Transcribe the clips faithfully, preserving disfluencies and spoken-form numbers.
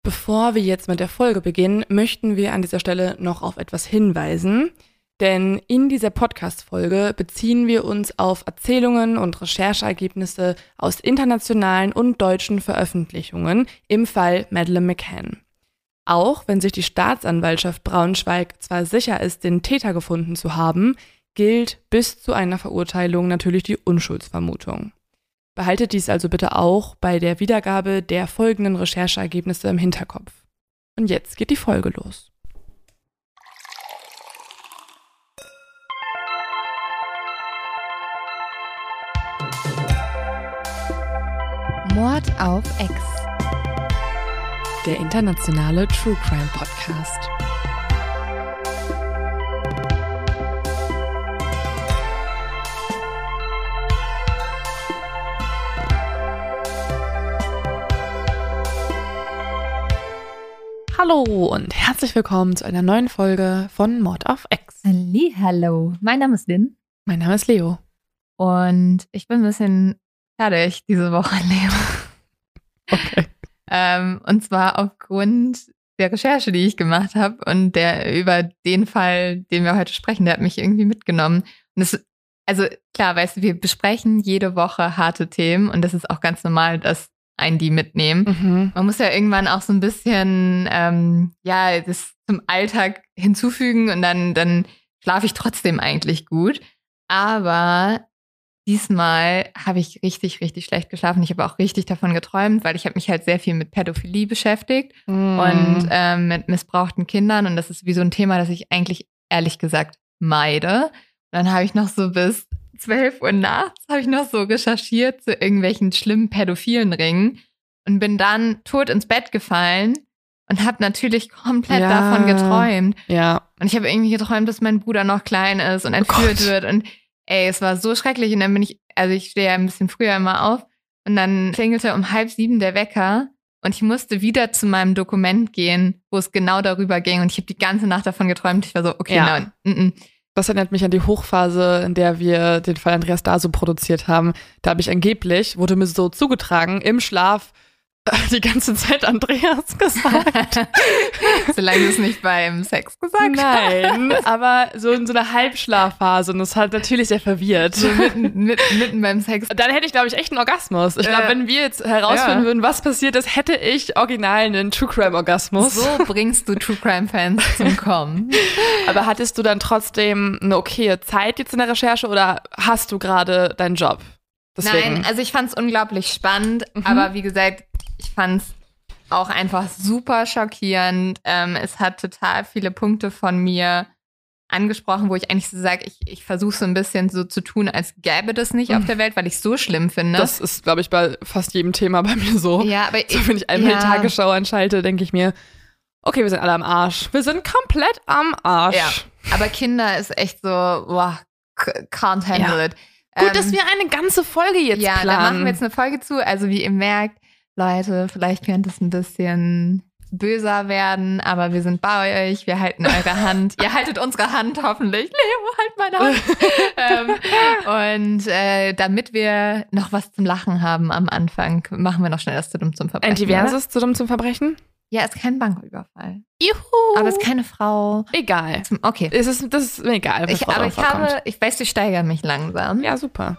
Bevor wir jetzt mit der Folge beginnen, möchten wir an dieser Stelle noch auf etwas hinweisen. Denn in dieser Podcast-Folge beziehen wir uns auf Erzählungen und Rechercheergebnisse aus internationalen und deutschen Veröffentlichungen im Fall Madeleine McCann. Auch wenn sich die Staatsanwaltschaft Braunschweig zwar sicher ist, den Täter gefunden zu haben, gilt bis zu einer Verurteilung natürlich die Unschuldsvermutung. Behaltet dies also bitte auch bei der Wiedergabe der folgenden Rechercheergebnisse im Hinterkopf. Und jetzt geht die Folge los. Mord auf Ex. Der internationale True Crime Podcast. Hallo und herzlich willkommen zu einer neuen Folge von Mord auf Ex. Hallo, mein Name ist Lynn. Mein Name ist Leo. Und ich bin ein bisschen fertig diese Woche, Leo. Okay. ähm, und zwar aufgrund der Recherche, die ich gemacht habe und der über den Fall, den wir heute sprechen, der hat mich irgendwie mitgenommen. Und das, also klar, weißt du, wir besprechen jede Woche harte Themen und das ist auch ganz normal, dass einen die mitnehmen. Mhm. Man muss ja irgendwann auch so ein bisschen, ähm, ja, das zum Alltag hinzufügen und dann, dann schlafe ich trotzdem eigentlich gut. Aber diesmal habe ich richtig, richtig schlecht geschlafen. Ich habe auch richtig davon geträumt, weil ich habe mich halt sehr viel mit Pädophilie beschäftigt Mhm. und ähm, mit missbrauchten Kindern. Und das ist wie so ein Thema, das ich eigentlich ehrlich gesagt meide. Und dann habe ich noch so bis zwölf Uhr nachts habe ich noch so recherchiert zu irgendwelchen schlimmen pädophilen Ringen und bin dann tot ins Bett gefallen und habe natürlich komplett Ja. davon geträumt. Ja. Und ich habe irgendwie geträumt, dass mein Bruder noch klein ist und entführt Gott. wird. Und ey, es war so schrecklich. Und dann bin ich, also ich stehe ja ein bisschen früher immer auf und dann klingelte um halb sieben der Wecker und ich musste wieder zu meinem Dokument gehen, wo es genau darüber ging. Und ich habe die ganze Nacht davon geträumt. Ich war so, okay, Ja. nein, n -n. Das erinnert mich an die Hochphase, in der wir den Fall Andreas Daso produziert haben. Da habe ich angeblich, wurde mir so zugetragen, im Schlaf die ganze Zeit Andreas gesagt. Solange du es nicht beim Sex gesagt hast. Nein, aber so in so einer Halbschlafphase und das hat natürlich sehr verwirrt. So mitten, mitten, mitten beim Sex. Dann hätte ich, glaube ich, echt einen Orgasmus. Ich glaube, Äh, wenn wir jetzt herausfinden ja. würden, was passiert ist, hätte ich original einen True Crime Orgasmus. So bringst du True Crime Fans zum Kommen. Aber hattest du dann trotzdem eine okaye Zeit jetzt in der Recherche oder hast du gerade deinen Job? Deswegen. Nein, also ich fand es unglaublich spannend, Mhm. aber wie gesagt, ich fand es auch einfach super schockierend. Ähm, es hat total viele Punkte von mir angesprochen, wo ich eigentlich so sage, ich, ich versuche so ein bisschen so zu tun, als gäbe das nicht auf der Welt, weil ich es so schlimm finde. Das ist, glaube ich, bei fast jedem Thema bei mir so. ja, aber So, wenn ich einmal ja. die Tagesschau anschalte, denke ich mir, okay, wir sind alle am Arsch. Wir sind komplett am Arsch. Ja, aber Kinder ist echt so, boah, can't handle Ja. it. Gut, Ähm, dass wir eine ganze Folge jetzt ja, planen. da machen wir jetzt eine Folge zu. Also wie ihr merkt, Leute, vielleicht könnte es ein bisschen böser werden, aber wir sind bei euch, wir halten eure Hand. Ihr haltet unsere Hand hoffentlich. Leo, halt meine Hand. ähm, und äh, damit wir noch was zum Lachen haben am Anfang, machen wir noch schnell das zu dumm zum Verbrechen. Ein diverses zu dumm zum Verbrechen? Ja, ist kein Banküberfall. Juhu. Aber ist keine Frau. Egal. Zum, okay. Es ist, das ist mir egal, was Ich, Frau aber drauf ich vorkommt. habe, ich weiß, ich steigere mich langsam. Ja, super.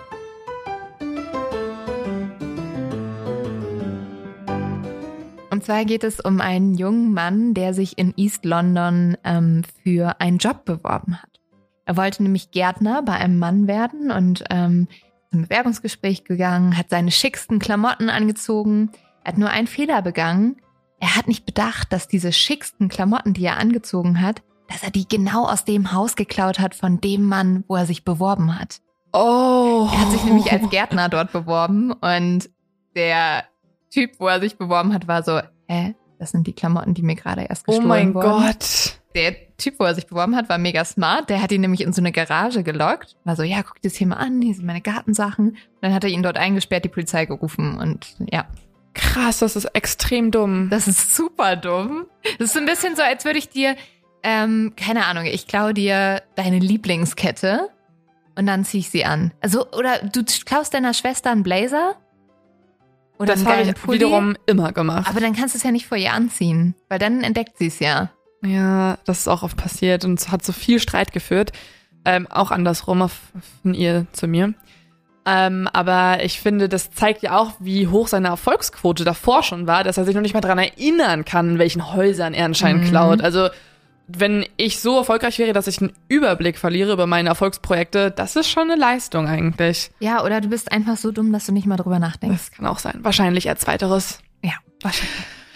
Und zwar geht es um einen jungen Mann, der sich in East London ähm, für einen Job beworben hat. Er wollte nämlich Gärtner bei einem Mann werden und ähm, ist zum Bewerbungsgespräch gegangen, hat seine schicksten Klamotten angezogen. Er hat nur einen Fehler begangen. Er hat nicht bedacht, dass diese schicksten Klamotten, die er angezogen hat, dass er die genau aus dem Haus geklaut hat von dem Mann, wo er sich beworben hat. Oh. Er hat sich nämlich als Gärtner dort beworben und der Typ, wo er sich beworben hat, war so, hä, das sind die Klamotten, die mir gerade erst Oh gestohlen mein wurden. Gott. Der Typ, wo er sich beworben hat, war mega smart. Der hat ihn nämlich in so eine Garage gelockt. War so, ja, guck dir das hier mal an, hier sind meine Gartensachen. Und dann hat er ihn dort eingesperrt, die Polizei gerufen und ja. Krass, das ist extrem dumm. Das ist super dumm. Das ist so ein bisschen so, als würde ich dir, ähm, keine Ahnung, ich klaue dir deine Lieblingskette und dann ziehe ich sie an. Also, oder du klaust deiner Schwester einen Blazer Oder das einen habe geilen ich Pulli. wiederum immer gemacht. Aber dann kannst du es ja nicht vor ihr anziehen, weil dann entdeckt sie es ja. Ja, das ist auch oft passiert und es hat so viel Streit geführt. Ähm, auch andersrum auf, von ihr zu mir. Ähm, aber ich finde, das zeigt ja auch, wie hoch seine Erfolgsquote davor schon war, dass er sich noch nicht mal daran erinnern kann, in welchen Häusern er anscheinend Mhm. klaut. Also wenn ich so erfolgreich wäre, dass ich einen Überblick verliere über meine Erfolgsprojekte, das ist schon eine Leistung eigentlich. Ja, oder du bist einfach so dumm, dass du nicht mal drüber nachdenkst. Das kann auch sein. Wahrscheinlich eher zweiteres. Ja, wahrscheinlich.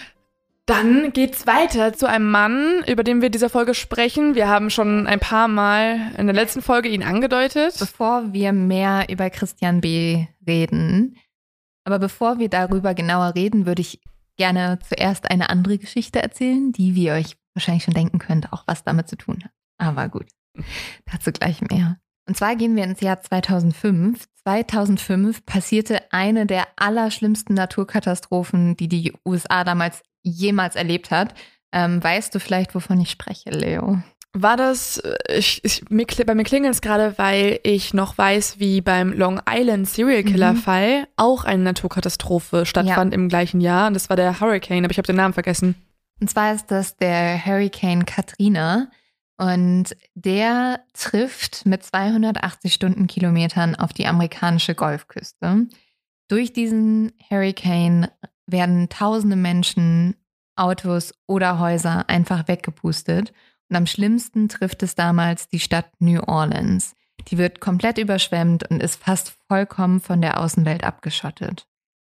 Dann geht's weiter zu einem Mann, über den wir in dieser Folge sprechen. Wir haben schon ein paar Mal in der letzten Folge ihn angedeutet. Bevor wir mehr über Christian B. reden, aber bevor wir darüber genauer reden, würde ich gerne zuerst eine andere Geschichte erzählen, die, wie ihr euch wahrscheinlich schon denken könnt, auch was damit zu tun hat. Aber gut, dazu gleich mehr. Und zwar gehen wir ins Jahr zweitausendfünf. zweitausendfünf passierte eine der allerschlimmsten Naturkatastrophen, die die U S A damals jemals erlebt hat. Ähm, weißt du vielleicht, wovon ich spreche, Leo? War das, ich, ich, mir, bei mir klingelt es gerade, weil ich noch weiß, wie beim Long Island Serial Killer Fall mhm. auch eine Naturkatastrophe stattfand ja. im gleichen Jahr. Und das war der Hurricane, aber ich habe den Namen vergessen. Und zwar ist das der Hurricane Katrina. Und der trifft mit zweihundertachtzig Stundenkilometern auf die amerikanische Golfküste. Durch diesen Hurricane werden tausende Menschen, Autos oder Häuser einfach weggepustet. Und am schlimmsten trifft es damals die Stadt New Orleans. Die wird komplett überschwemmt und ist fast vollkommen von der Außenwelt abgeschottet.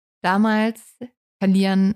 Damals verlieren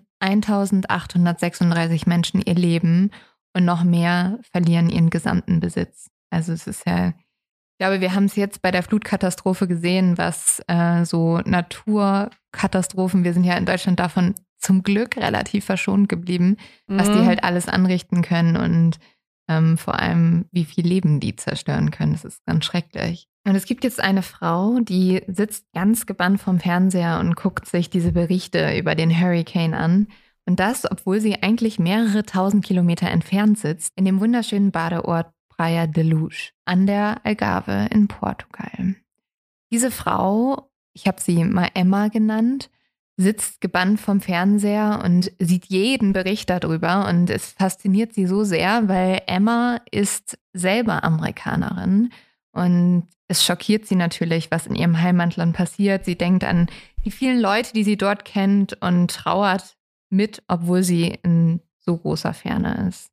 eintausendachthundertsechsunddreißig Menschen ihr Leben und noch mehr verlieren ihren gesamten Besitz. Also es ist ja, ich glaube, wir haben es jetzt bei der Flutkatastrophe gesehen, was äh, so Naturkatastrophen, wir sind ja in Deutschland davon zum Glück relativ verschont geblieben, mhm. was die halt alles anrichten können und ähm, vor allem, wie viel Leben die zerstören können. Das ist ganz schrecklich. Und es gibt jetzt eine Frau, die sitzt ganz gebannt vorm Fernseher und guckt sich diese Berichte über den Hurricane an. Und das, obwohl sie eigentlich mehrere tausend Kilometer entfernt sitzt, in dem wunderschönen Badeort Praia de Luz an der Algarve in Portugal. Diese Frau, ich habe sie mal Emma genannt, sitzt gebannt vom Fernseher und sieht jeden Bericht darüber. Und es fasziniert sie so sehr, weil Emma ist selber Amerikanerin. Und es schockiert sie natürlich, was in ihrem Heimatland passiert. Sie denkt an die vielen Leute, die sie dort kennt und trauert mit, obwohl sie in so großer Ferne ist.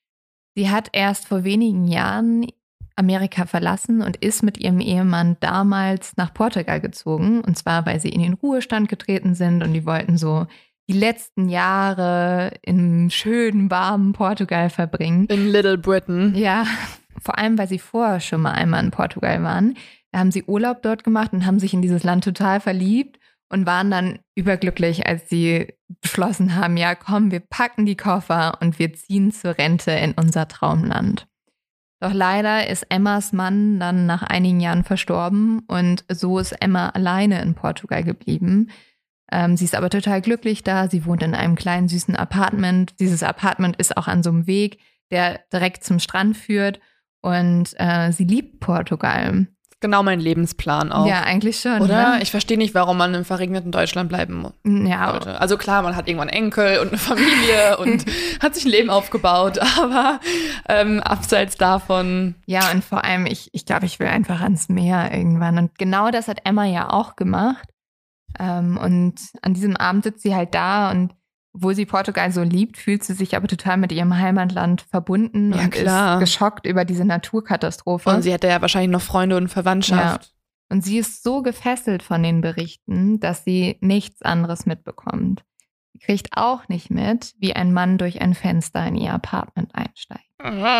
Sie hat erst vor wenigen Jahren Amerika verlassen und ist mit ihrem Ehemann damals nach Portugal gezogen. Und zwar, weil sie in den Ruhestand getreten sind und die wollten so die letzten Jahre im schönen, warmen Portugal verbringen. In Little Britain. Ja, vor allem, weil sie vorher schon mal einmal in Portugal waren. Da haben sie Urlaub dort gemacht und haben sich in dieses Land total verliebt und waren dann überglücklich, als sie beschlossen haben, ja komm, wir packen die Koffer und wir ziehen zur Rente in unser Traumland. Doch leider ist Emmas Mann dann nach einigen Jahren verstorben und so ist Emma alleine in Portugal geblieben. Ähm, sie ist aber total glücklich da. Sie wohnt in einem kleinen, süßen Apartment. Dieses Apartment ist auch an so einem Weg, der direkt zum Strand führt und äh, sie liebt Portugal. Genau mein Lebensplan auch. Ja, eigentlich schon. Oder? Ne? Ich verstehe nicht, warum man im verregneten Deutschland bleiben muss. Ja. Sollte. Also klar, man hat irgendwann Enkel und eine Familie und hat sich ein Leben aufgebaut, aber ähm, abseits davon. Ja, und vor allem, ich, ich glaube, ich will einfach ans Meer irgendwann. Und genau das hat Emma ja auch gemacht. Ähm, und an diesem Abend sitzt sie halt da und obwohl sie Portugal so liebt, fühlt sie sich aber total mit ihrem Heimatland verbunden ja, und klar. ist geschockt über diese Naturkatastrophe. Und sie hätte ja wahrscheinlich noch Freunde und Verwandtschaft. Ja. Und sie ist so gefesselt von den Berichten, dass sie nichts anderes mitbekommt. Sie kriegt auch nicht mit, wie ein Mann durch ein Fenster in ihr Apartment einsteigt.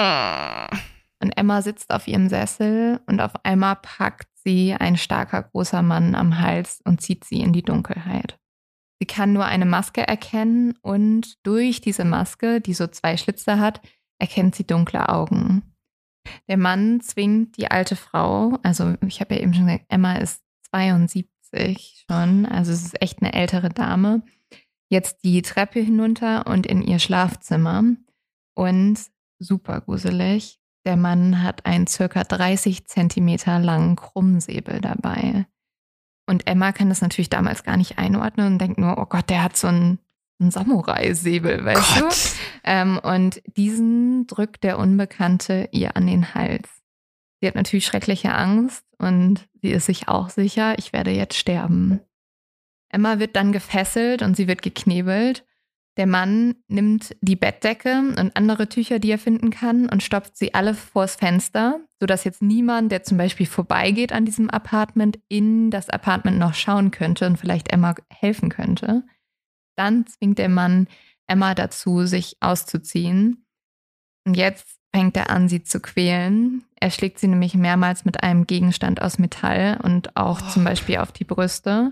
Und Emma sitzt auf ihrem Sessel und auf einmal packt sie ein starker, großer Mann am Hals und zieht sie in die Dunkelheit. Sie kann nur eine Maske erkennen und durch diese Maske, die so zwei Schlitze hat, erkennt sie dunkle Augen. Der Mann zwingt die alte Frau, also ich habe ja eben schon gesagt, Emma ist zweiundsiebzig schon, also es ist echt eine ältere Dame, jetzt die Treppe hinunter und in ihr Schlafzimmer. Und super gruselig, der Mann hat einen circa dreißig Zentimeter langen Krummsäbel dabei. Und Emma kann das natürlich damals gar nicht einordnen und denkt nur, oh Gott, der hat so einen, einen Samurai-Säbel, weißt Gott. du? Ähm, und diesen drückt der Unbekannte ihr an den Hals. Sie hat natürlich schreckliche Angst und sie ist sich auch sicher, ich werde jetzt sterben. Emma wird dann gefesselt und sie wird geknebelt. Der Mann nimmt die Bettdecke und andere Tücher, die er finden kann, und stopft sie alle vors Fenster, sodass jetzt niemand, der zum Beispiel vorbeigeht an diesem Apartment, in das Apartment noch schauen könnte und vielleicht Emma helfen könnte. Dann zwingt der Mann Emma dazu, sich auszuziehen. Und jetzt fängt er an, sie zu quälen. Er schlägt sie nämlich mehrmals mit einem Gegenstand aus Metall und auch oh. zum Beispiel auf die Brüste.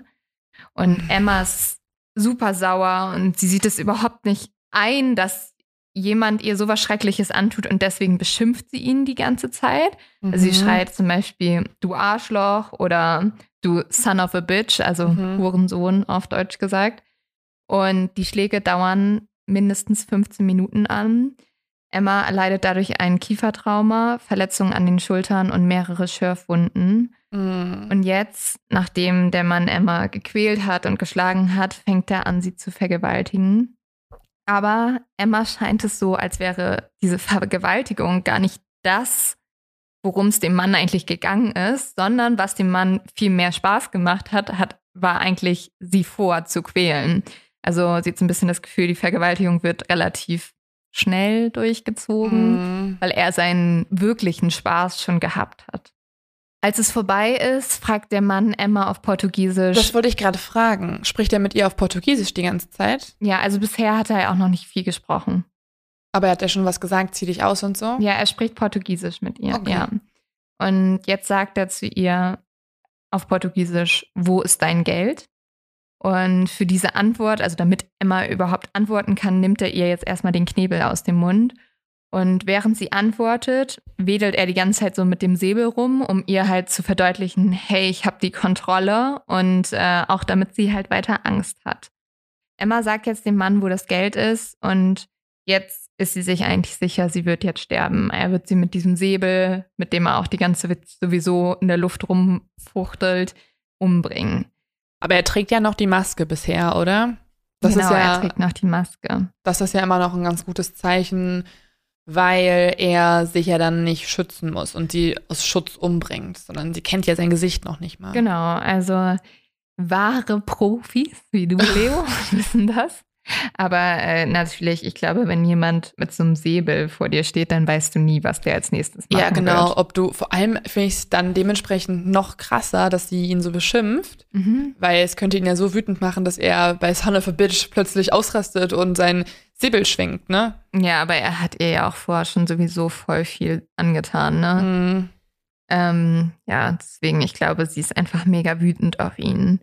Und Emma ist super sauer und sie sieht es überhaupt nicht ein, dass jemand ihr sowas Schreckliches antut und deswegen beschimpft sie ihn die ganze Zeit. Mhm. Also sie schreit zum Beispiel, du Arschloch oder du Son of a Bitch, also mhm. Hurensohn auf Deutsch gesagt. Und die Schläge dauern mindestens fünfzehn Minuten an. Emma erleidet dadurch ein Kiefertrauma, Verletzungen an den Schultern und mehrere Schürfwunden. Mm. Und jetzt, nachdem der Mann Emma gequält hat und geschlagen hat, fängt er an, sie zu vergewaltigen. Aber Emma scheint es so, als wäre diese Vergewaltigung gar nicht das, worum es dem Mann eigentlich gegangen ist, sondern was dem Mann viel mehr Spaß gemacht hat, hat war eigentlich, sie vor zu quälen. Also sie hat so ein bisschen das Gefühl, die Vergewaltigung wird relativ schnell durchgezogen, mm. weil er seinen wirklichen Spaß schon gehabt hat. Als es vorbei ist, fragt der Mann Emma auf Portugiesisch. Das wollte ich gerade fragen. Spricht er mit ihr auf Portugiesisch die ganze Zeit? Ja, also bisher hat er ja auch noch nicht viel gesprochen. Aber er hat ja schon was gesagt, zieh dich aus und so? Ja, er spricht Portugiesisch mit ihr, okay. ja. Und jetzt sagt er zu ihr auf Portugiesisch, wo ist dein Geld? Und für diese Antwort, also damit Emma überhaupt antworten kann, nimmt er ihr jetzt erstmal den Knebel aus dem Mund. Und während sie antwortet, wedelt er die ganze Zeit so mit dem Säbel rum, um ihr halt zu verdeutlichen, hey, ich habe die Kontrolle, und äh, auch damit sie halt weiter Angst hat. Emma sagt jetzt dem Mann, wo das Geld ist, und jetzt ist sie sich eigentlich sicher, sie wird jetzt sterben. Er wird sie mit diesem Säbel, mit dem er auch die ganze Zeit sowieso in der Luft rumfuchtelt, umbringen. Aber er trägt ja noch die Maske bisher, oder? Das genau, ist ja, er trägt noch die Maske. Das ist ja immer noch ein ganz gutes Zeichen, weil er sich ja dann nicht schützen muss und sie aus Schutz umbringt, sondern sie kennt ja sein Gesicht noch nicht mal. Genau, also wahre Profis wie du, Leo, wissen das. Aber äh, natürlich, ich glaube, wenn jemand mit so einem Säbel vor dir steht, dann weißt du nie, was der als nächstes machen Ja, genau. wird. Ob du, vor allem finde ich es dann dementsprechend noch krasser, dass sie ihn so beschimpft, mhm. weil es könnte ihn ja so wütend machen, dass er bei Son of a Bitch plötzlich ausrastet und sein Säbel schwingt, ne? Ja, aber er hat ihr ja auch vorher schon sowieso voll viel angetan, ne? Mhm. Ähm, ja, deswegen, ich glaube, sie ist einfach mega wütend auf ihn.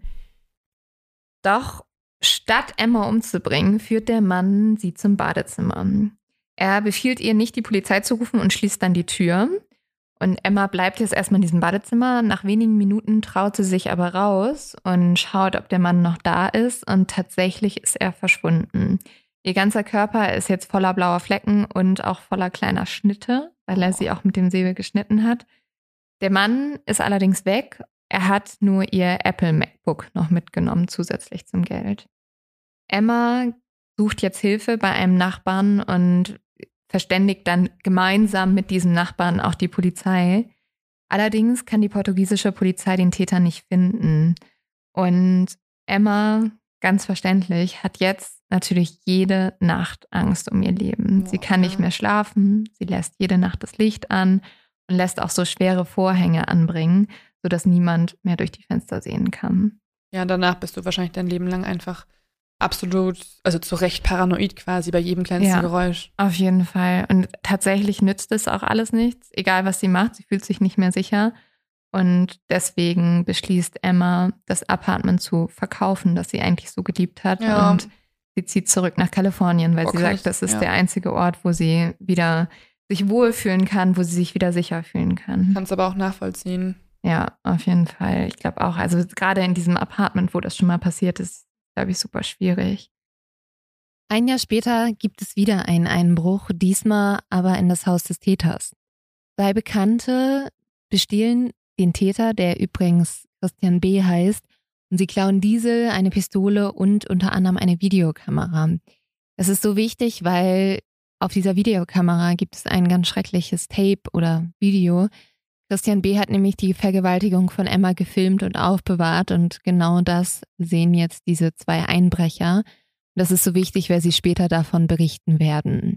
Doch statt Emma umzubringen, führt der Mann sie zum Badezimmer. Er befiehlt ihr, nicht die Polizei zu rufen, und schließt dann die Tür. Und Emma bleibt jetzt erstmal in diesem Badezimmer. Nach wenigen Minuten traut sie sich aber raus und schaut, ob der Mann noch da ist. Und tatsächlich ist er verschwunden. Ihr ganzer Körper ist jetzt voller blauer Flecken und auch voller kleiner Schnitte, weil er sie auch mit dem Säbel geschnitten hat. Der Mann ist allerdings weg. Er hat nur ihr Apple MacBook noch mitgenommen, zusätzlich zum Geld. Emma sucht jetzt Hilfe bei einem Nachbarn und verständigt dann gemeinsam mit diesem Nachbarn auch die Polizei. Allerdings kann die portugiesische Polizei den Täter nicht finden. Und Emma, ganz verständlich, hat jetzt natürlich jede Nacht Angst um ihr Leben. Sie kann nicht mehr schlafen, sie lässt jede Nacht das Licht an und lässt auch so schwere Vorhänge anbringen, sodass niemand mehr durch die Fenster sehen kann. Ja, danach bist du wahrscheinlich dein Leben lang einfach absolut, also zu Recht paranoid quasi bei jedem kleinsten ja, Geräusch. Auf jeden Fall. Und tatsächlich nützt es auch alles nichts, egal was sie macht. Sie fühlt sich nicht mehr sicher. Und deswegen beschließt Emma, das Apartment zu verkaufen, das sie eigentlich so geliebt hat. Ja. Und sie zieht zurück nach Kalifornien, weil okay. sie sagt, das ist ja. der einzige Ort, wo sie wieder sich wohlfühlen kann, wo sie sich wieder sicher fühlen kann. Kannst aber auch nachvollziehen. Ja, auf jeden Fall. Ich glaube auch, also gerade in diesem Apartment, wo das schon mal passiert ist, glaube ich, super schwierig. Ein Jahr später gibt es wieder einen Einbruch, diesmal aber in das Haus des Täters. Zwei Bekannte bestehlen den Täter, der übrigens Christian B. heißt, Und sie klauen Diesel, eine Pistole und unter anderem eine Videokamera. Das ist so wichtig, weil auf dieser Videokamera gibt es ein ganz schreckliches Tape oder Video. Christian B. hat nämlich die Vergewaltigung von Emma gefilmt und aufbewahrt und genau das sehen jetzt diese zwei Einbrecher. Das ist so wichtig, weil sie später davon berichten werden.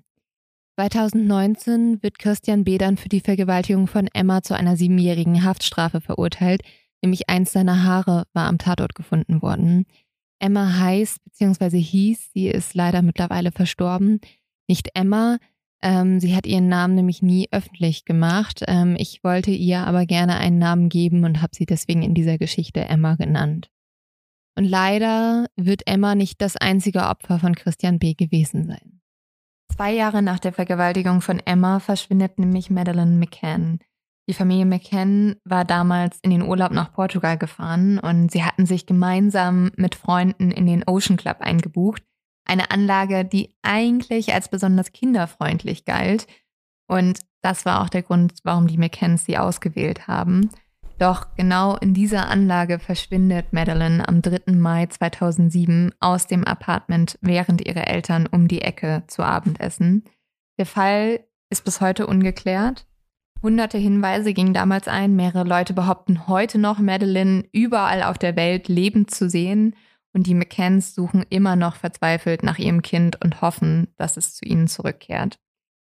zweitausendneunzehn wird Christian B. dann für die Vergewaltigung von Emma zu einer siebenjährigen Haftstrafe verurteilt, nämlich eins seiner Haare war am Tatort gefunden worden. Emma heißt bzw. hieß, sie ist leider mittlerweile verstorben, nicht Emma. Ähm, sie hat ihren Namen nämlich nie öffentlich gemacht. Ähm, ich wollte ihr aber gerne einen Namen geben und habe sie deswegen in dieser Geschichte Emma genannt. Und leider wird Emma nicht das einzige Opfer von Christian B. gewesen sein. Zwei Jahre nach der Vergewaltigung von Emma verschwindet nämlich Madeleine McCann. Die Familie McCann war damals in den Urlaub nach Portugal gefahren und sie hatten sich gemeinsam mit Freunden in den Ocean Club eingebucht. Eine Anlage, die eigentlich als besonders kinderfreundlich galt. Und das war auch der Grund, warum die McCanns sie ausgewählt haben. Doch genau in dieser Anlage verschwindet Madeleine am dritten Mai zweitausendsieben aus dem Apartment, während ihre Eltern um die Ecke zu Abend essen. Der Fall ist bis heute ungeklärt. Hunderte Hinweise gingen damals ein. Mehrere Leute behaupten heute noch, Madeleine überall auf der Welt lebend zu sehen. Und die McCanns suchen immer noch verzweifelt nach ihrem Kind und hoffen, dass es zu ihnen zurückkehrt.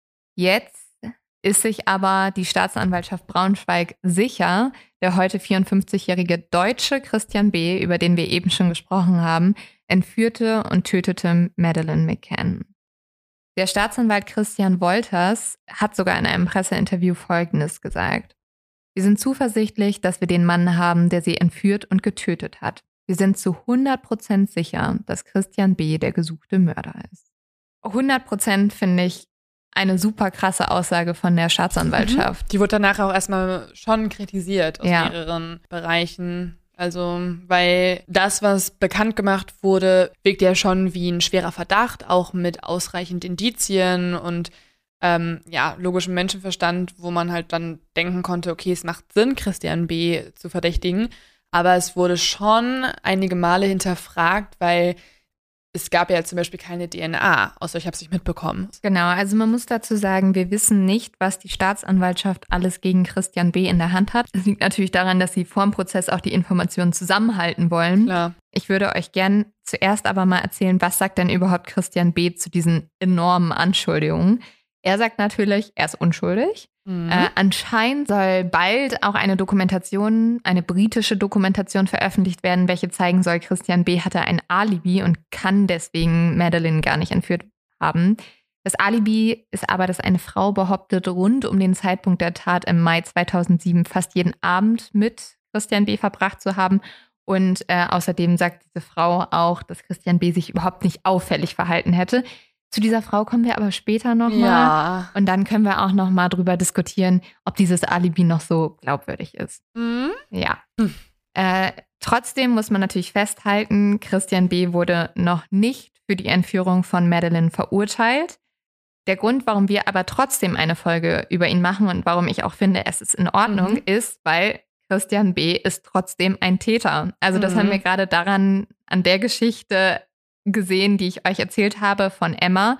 Jetzt ist sich aber die Staatsanwaltschaft Braunschweig sicher, der heute vierundfünfzigjährige Deutsche Christian B., über den wir eben schon gesprochen haben, entführte und tötete Madeleine McCann. Der Staatsanwalt Christian Wolters hat sogar in einem Presseinterview Folgendes gesagt: Wir sind zuversichtlich, dass wir den Mann haben, der sie entführt und getötet hat. Wir sind zu hundert Prozent sicher, dass Christian B. der gesuchte Mörder ist. hundert Prozent finde ich eine super krasse Aussage von der Staatsanwaltschaft. Mhm. Die wurde danach auch erstmal schon kritisiert aus ja. mehreren Bereichen. Also, weil das, was bekannt gemacht wurde, wirkt ja schon wie ein schwerer Verdacht, auch mit ausreichend Indizien und ähm, ja, logischem Menschenverstand, wo man halt dann denken konnte, okay, es macht Sinn, Christian B. zu verdächtigen. Aber es wurde schon einige Male hinterfragt, weil es gab ja zum Beispiel keine D N A, außer ich habe es nicht mitbekommen. Genau, also man muss dazu sagen, wir wissen nicht, was die Staatsanwaltschaft alles gegen Christian B. in der Hand hat. Das liegt natürlich daran, dass sie vor dem Prozess auch die Informationen zusammenhalten wollen. Klar. Ich würde euch gern zuerst aber mal erzählen, was sagt denn überhaupt Christian B. zu diesen enormen Anschuldigungen. Er sagt natürlich, er ist unschuldig. Mhm. Äh, anscheinend soll bald auch eine Dokumentation, eine britische Dokumentation veröffentlicht werden, welche zeigen soll, Christian B. hatte ein Alibi und kann deswegen Madeleine gar nicht entführt haben. Das Alibi ist aber, dass eine Frau behauptet, rund um den Zeitpunkt der Tat im Mai zweitausendsieben fast jeden Abend mit Christian B. verbracht zu haben. Und äh, außerdem sagt diese Frau auch, dass Christian B. sich überhaupt nicht auffällig verhalten hätte. Zu dieser Frau kommen wir aber später nochmal. Ja. Und dann können wir auch nochmal drüber diskutieren, ob dieses Alibi noch so glaubwürdig ist. Mhm. Ja. Hm. Äh, trotzdem muss man natürlich festhalten, Christian B. wurde noch nicht für die Entführung von Madeleine verurteilt. Der Grund, warum wir aber trotzdem eine Folge über ihn machen und warum ich auch finde, es ist in Ordnung, mhm. ist, weil Christian B. ist trotzdem ein Täter. Also das mhm. haben wir gerade daran, an der Geschichte gesehen, die ich euch erzählt habe von Emma.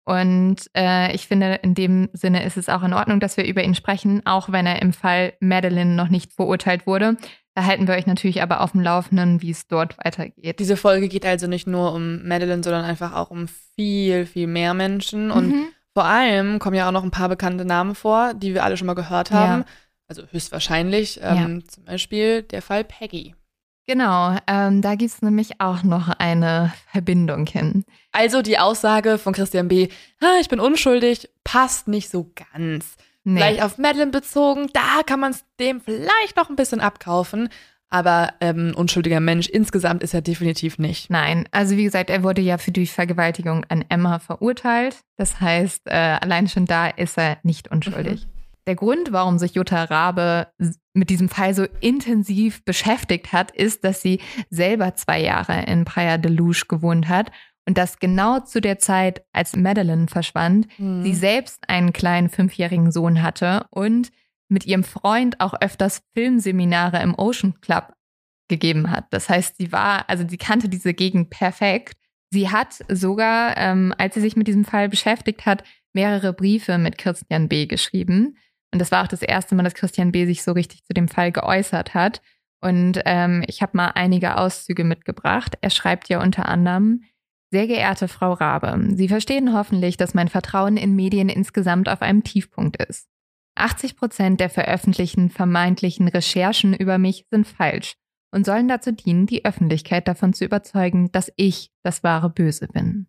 Und äh, ich finde, in dem Sinne ist es auch in Ordnung, dass wir über ihn sprechen, auch wenn er im Fall Madeleine noch nicht verurteilt wurde. Da halten wir euch natürlich aber auf dem Laufenden, wie es dort weitergeht. Diese Folge geht also nicht nur um Madeleine, sondern einfach auch um viel, viel mehr Menschen. Und mhm. vor allem kommen ja auch noch ein paar bekannte Namen vor, die wir alle schon mal gehört haben. Ja. Also höchstwahrscheinlich. Ähm, ja. Zum Beispiel der Fall Peggy. Genau, ähm, da gibt es nämlich auch noch eine Verbindung hin. Also die Aussage von Christian B., ich bin unschuldig, passt nicht so ganz. Nee. Vielleicht auf Madeleine bezogen, da kann man es dem vielleicht noch ein bisschen abkaufen. Aber ähm, unschuldiger Mensch insgesamt ist er definitiv nicht. Nein, also wie gesagt, er wurde ja für die Vergewaltigung an Emma verurteilt. Das heißt, äh, allein schon da ist er nicht unschuldig. Mhm. Der Grund, warum sich Jutta Rabe mit diesem Fall so intensiv beschäftigt hat, ist, dass sie selber zwei Jahre in Praia de Luz gewohnt hat und dass genau zu der Zeit, als Madeleine verschwand, mhm. sie selbst einen kleinen fünfjährigen Sohn hatte und mit ihrem Freund auch öfters Filmseminare im Ocean Club gegeben hat. Das heißt, sie war, also sie kannte diese Gegend perfekt. Sie hat sogar, ähm, als sie sich mit diesem Fall beschäftigt hat, mehrere Briefe mit Christian B. geschrieben. Und das war auch das erste Mal, dass Christian B. sich so richtig zu dem Fall geäußert hat. Und ähm, ich habe mal einige Auszüge mitgebracht. Er schreibt ja unter anderem: Sehr geehrte Frau Rabe, Sie verstehen hoffentlich, dass mein Vertrauen in Medien insgesamt auf einem Tiefpunkt ist. achtzig Prozent der veröffentlichten vermeintlichen Recherchen über mich sind falsch und sollen dazu dienen, die Öffentlichkeit davon zu überzeugen, dass ich das wahre Böse bin.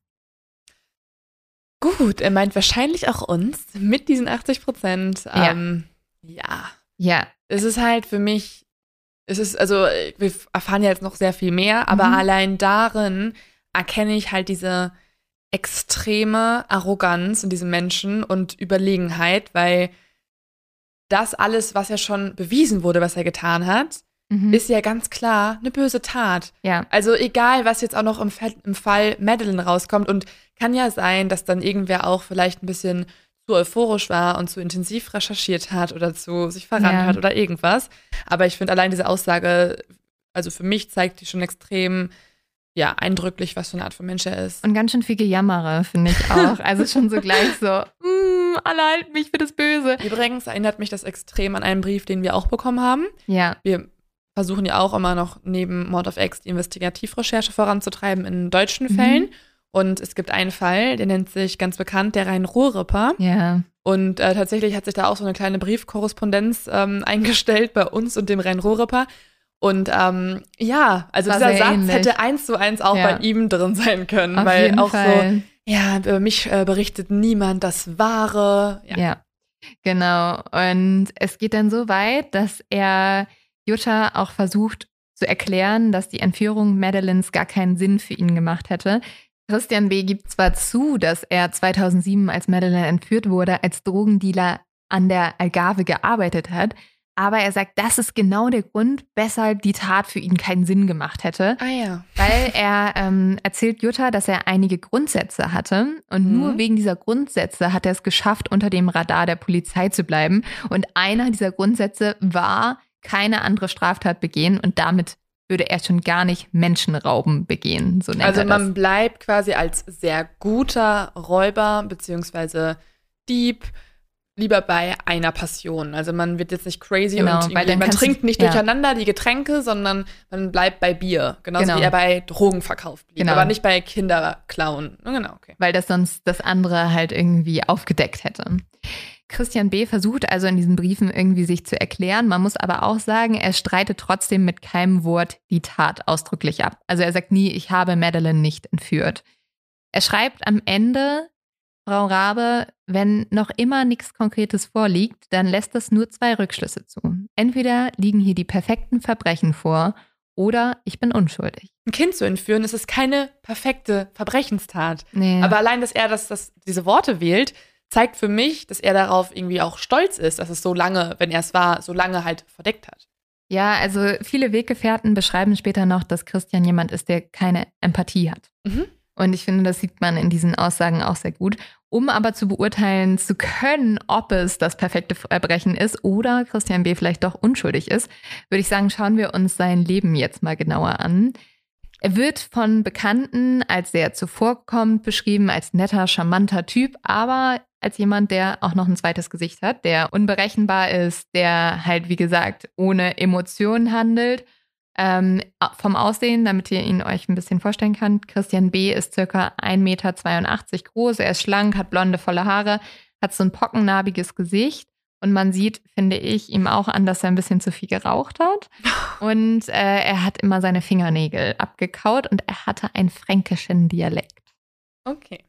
Gut, er meint wahrscheinlich auch uns mit diesen achtzig Prozent. Ja. Ähm, ja. Ja. Es ist halt für mich, es ist, also wir erfahren ja jetzt noch sehr viel mehr, aber Mhm. allein darin erkenne ich halt diese extreme Arroganz in diesem Menschen und Überlegenheit, weil das alles, was ja schon bewiesen wurde, was er getan hat, Mhm. ist ja ganz klar eine böse Tat. Ja. Also egal, was jetzt auch noch im, Fe- im Fall Madeleine rauskommt, und kann ja sein, dass dann irgendwer auch vielleicht ein bisschen zu euphorisch war und zu intensiv recherchiert hat oder zu sich verrannt Ja. hat oder irgendwas. Aber ich finde allein diese Aussage, also für mich zeigt die schon extrem, ja, eindrücklich, was für eine Art von Mensch er ist. Und ganz schön viel Gejammere, finde ich auch. Also schon so gleich so, mm, alle halten mich für das Böse. Übrigens erinnert mich das extrem an einen Brief, den wir auch bekommen haben. Ja. Wir versuchen ja auch immer noch neben Mord of X die Investigativrecherche voranzutreiben in deutschen Mhm. Fällen. Und es gibt einen Fall, der nennt sich ganz bekannt der Rhein-Ruhr-Ripper. Ja. Und äh, tatsächlich hat sich da auch so eine kleine Briefkorrespondenz ähm, eingestellt bei uns und dem Rhein-Ruhr-Ripper. Und ähm, ja, also War dieser sehr Satz ähnlich. hätte eins zu eins auch Ja. bei ihm drin sein können. Auf weil jeden auch Fall. so, ja, über mich äh, berichtet niemand das Wahre. Ja. Ja, genau. Und es geht dann so weit, dass er Jutta auch versucht zu erklären, dass die Entführung Madeleines gar keinen Sinn für ihn gemacht hätte. Christian B. gibt zwar zu, dass er zweitausendsieben, als Madeleine entführt wurde, als Drogendealer an der Algarve gearbeitet hat, aber er sagt, das ist genau der Grund, weshalb die Tat für ihn keinen Sinn gemacht hätte. Ah ja. Weil er ähm, erzählt Jutta, dass er einige Grundsätze hatte und Mhm. nur wegen dieser Grundsätze hat er es geschafft, unter dem Radar der Polizei zu bleiben. Und einer dieser Grundsätze war, keine andere Straftat begehen, und damit würde er schon gar nicht Menschenrauben begehen, so nennt Also er das. man bleibt quasi als sehr guter Räuber beziehungsweise Dieb lieber bei einer Passion. Also man wird jetzt nicht crazy Genau, und weil irgendwie, dann man kannst du- trinkt nicht ja. durcheinander die Getränke, sondern man bleibt bei Bier. Genauso Genau. wie er bei Drogenverkauf blieb. Genau. Aber nicht bei Kinderklauen. Genau, okay. Weil das sonst das andere halt irgendwie aufgedeckt hätte. Christian B. versucht also in diesen Briefen irgendwie sich zu erklären. Man muss aber auch sagen, er streitet trotzdem mit keinem Wort die Tat ausdrücklich ab. Also er sagt nie, ich habe Madeleine nicht entführt. Er schreibt am Ende, Frau Rabe, wenn noch immer nichts Konkretes vorliegt, dann lässt das nur zwei Rückschlüsse zu. Entweder liegen hier die perfekten Verbrechen vor oder ich bin unschuldig. Ein Kind zu entführen, ist es keine perfekte Verbrechenstat. Nee. Aber allein, dass er das, das, diese Worte wählt, zeigt für mich, dass er darauf irgendwie auch stolz ist, dass es so lange, wenn er es war, so lange halt verdeckt hat. Ja, also viele Weggefährten beschreiben später noch, dass Christian jemand ist, der keine Empathie hat. Mhm. Und ich finde, das sieht man in diesen Aussagen auch sehr gut. Um aber zu beurteilen zu können, ob es das perfekte Verbrechen ist oder Christian B. vielleicht doch unschuldig ist, würde ich sagen, schauen wir uns sein Leben jetzt mal genauer an. Er wird von Bekannten als sehr zuvorkommend beschrieben, als netter, charmanter Typ, aber als jemand, der auch noch ein zweites Gesicht hat, der unberechenbar ist, der halt, wie gesagt, ohne Emotionen handelt. Ähm, vom Aussehen, damit ihr ihn euch ein bisschen vorstellen könnt, Christian B. ist circa ein Meter zweiundachtzig groß, er ist schlank, hat blonde, volle Haare, hat so ein pockennarbiges Gesicht und man sieht, finde ich, ihm auch an, dass er ein bisschen zu viel geraucht hat und äh, er hat immer seine Fingernägel abgekaut und er hatte einen fränkischen Dialekt. Okay.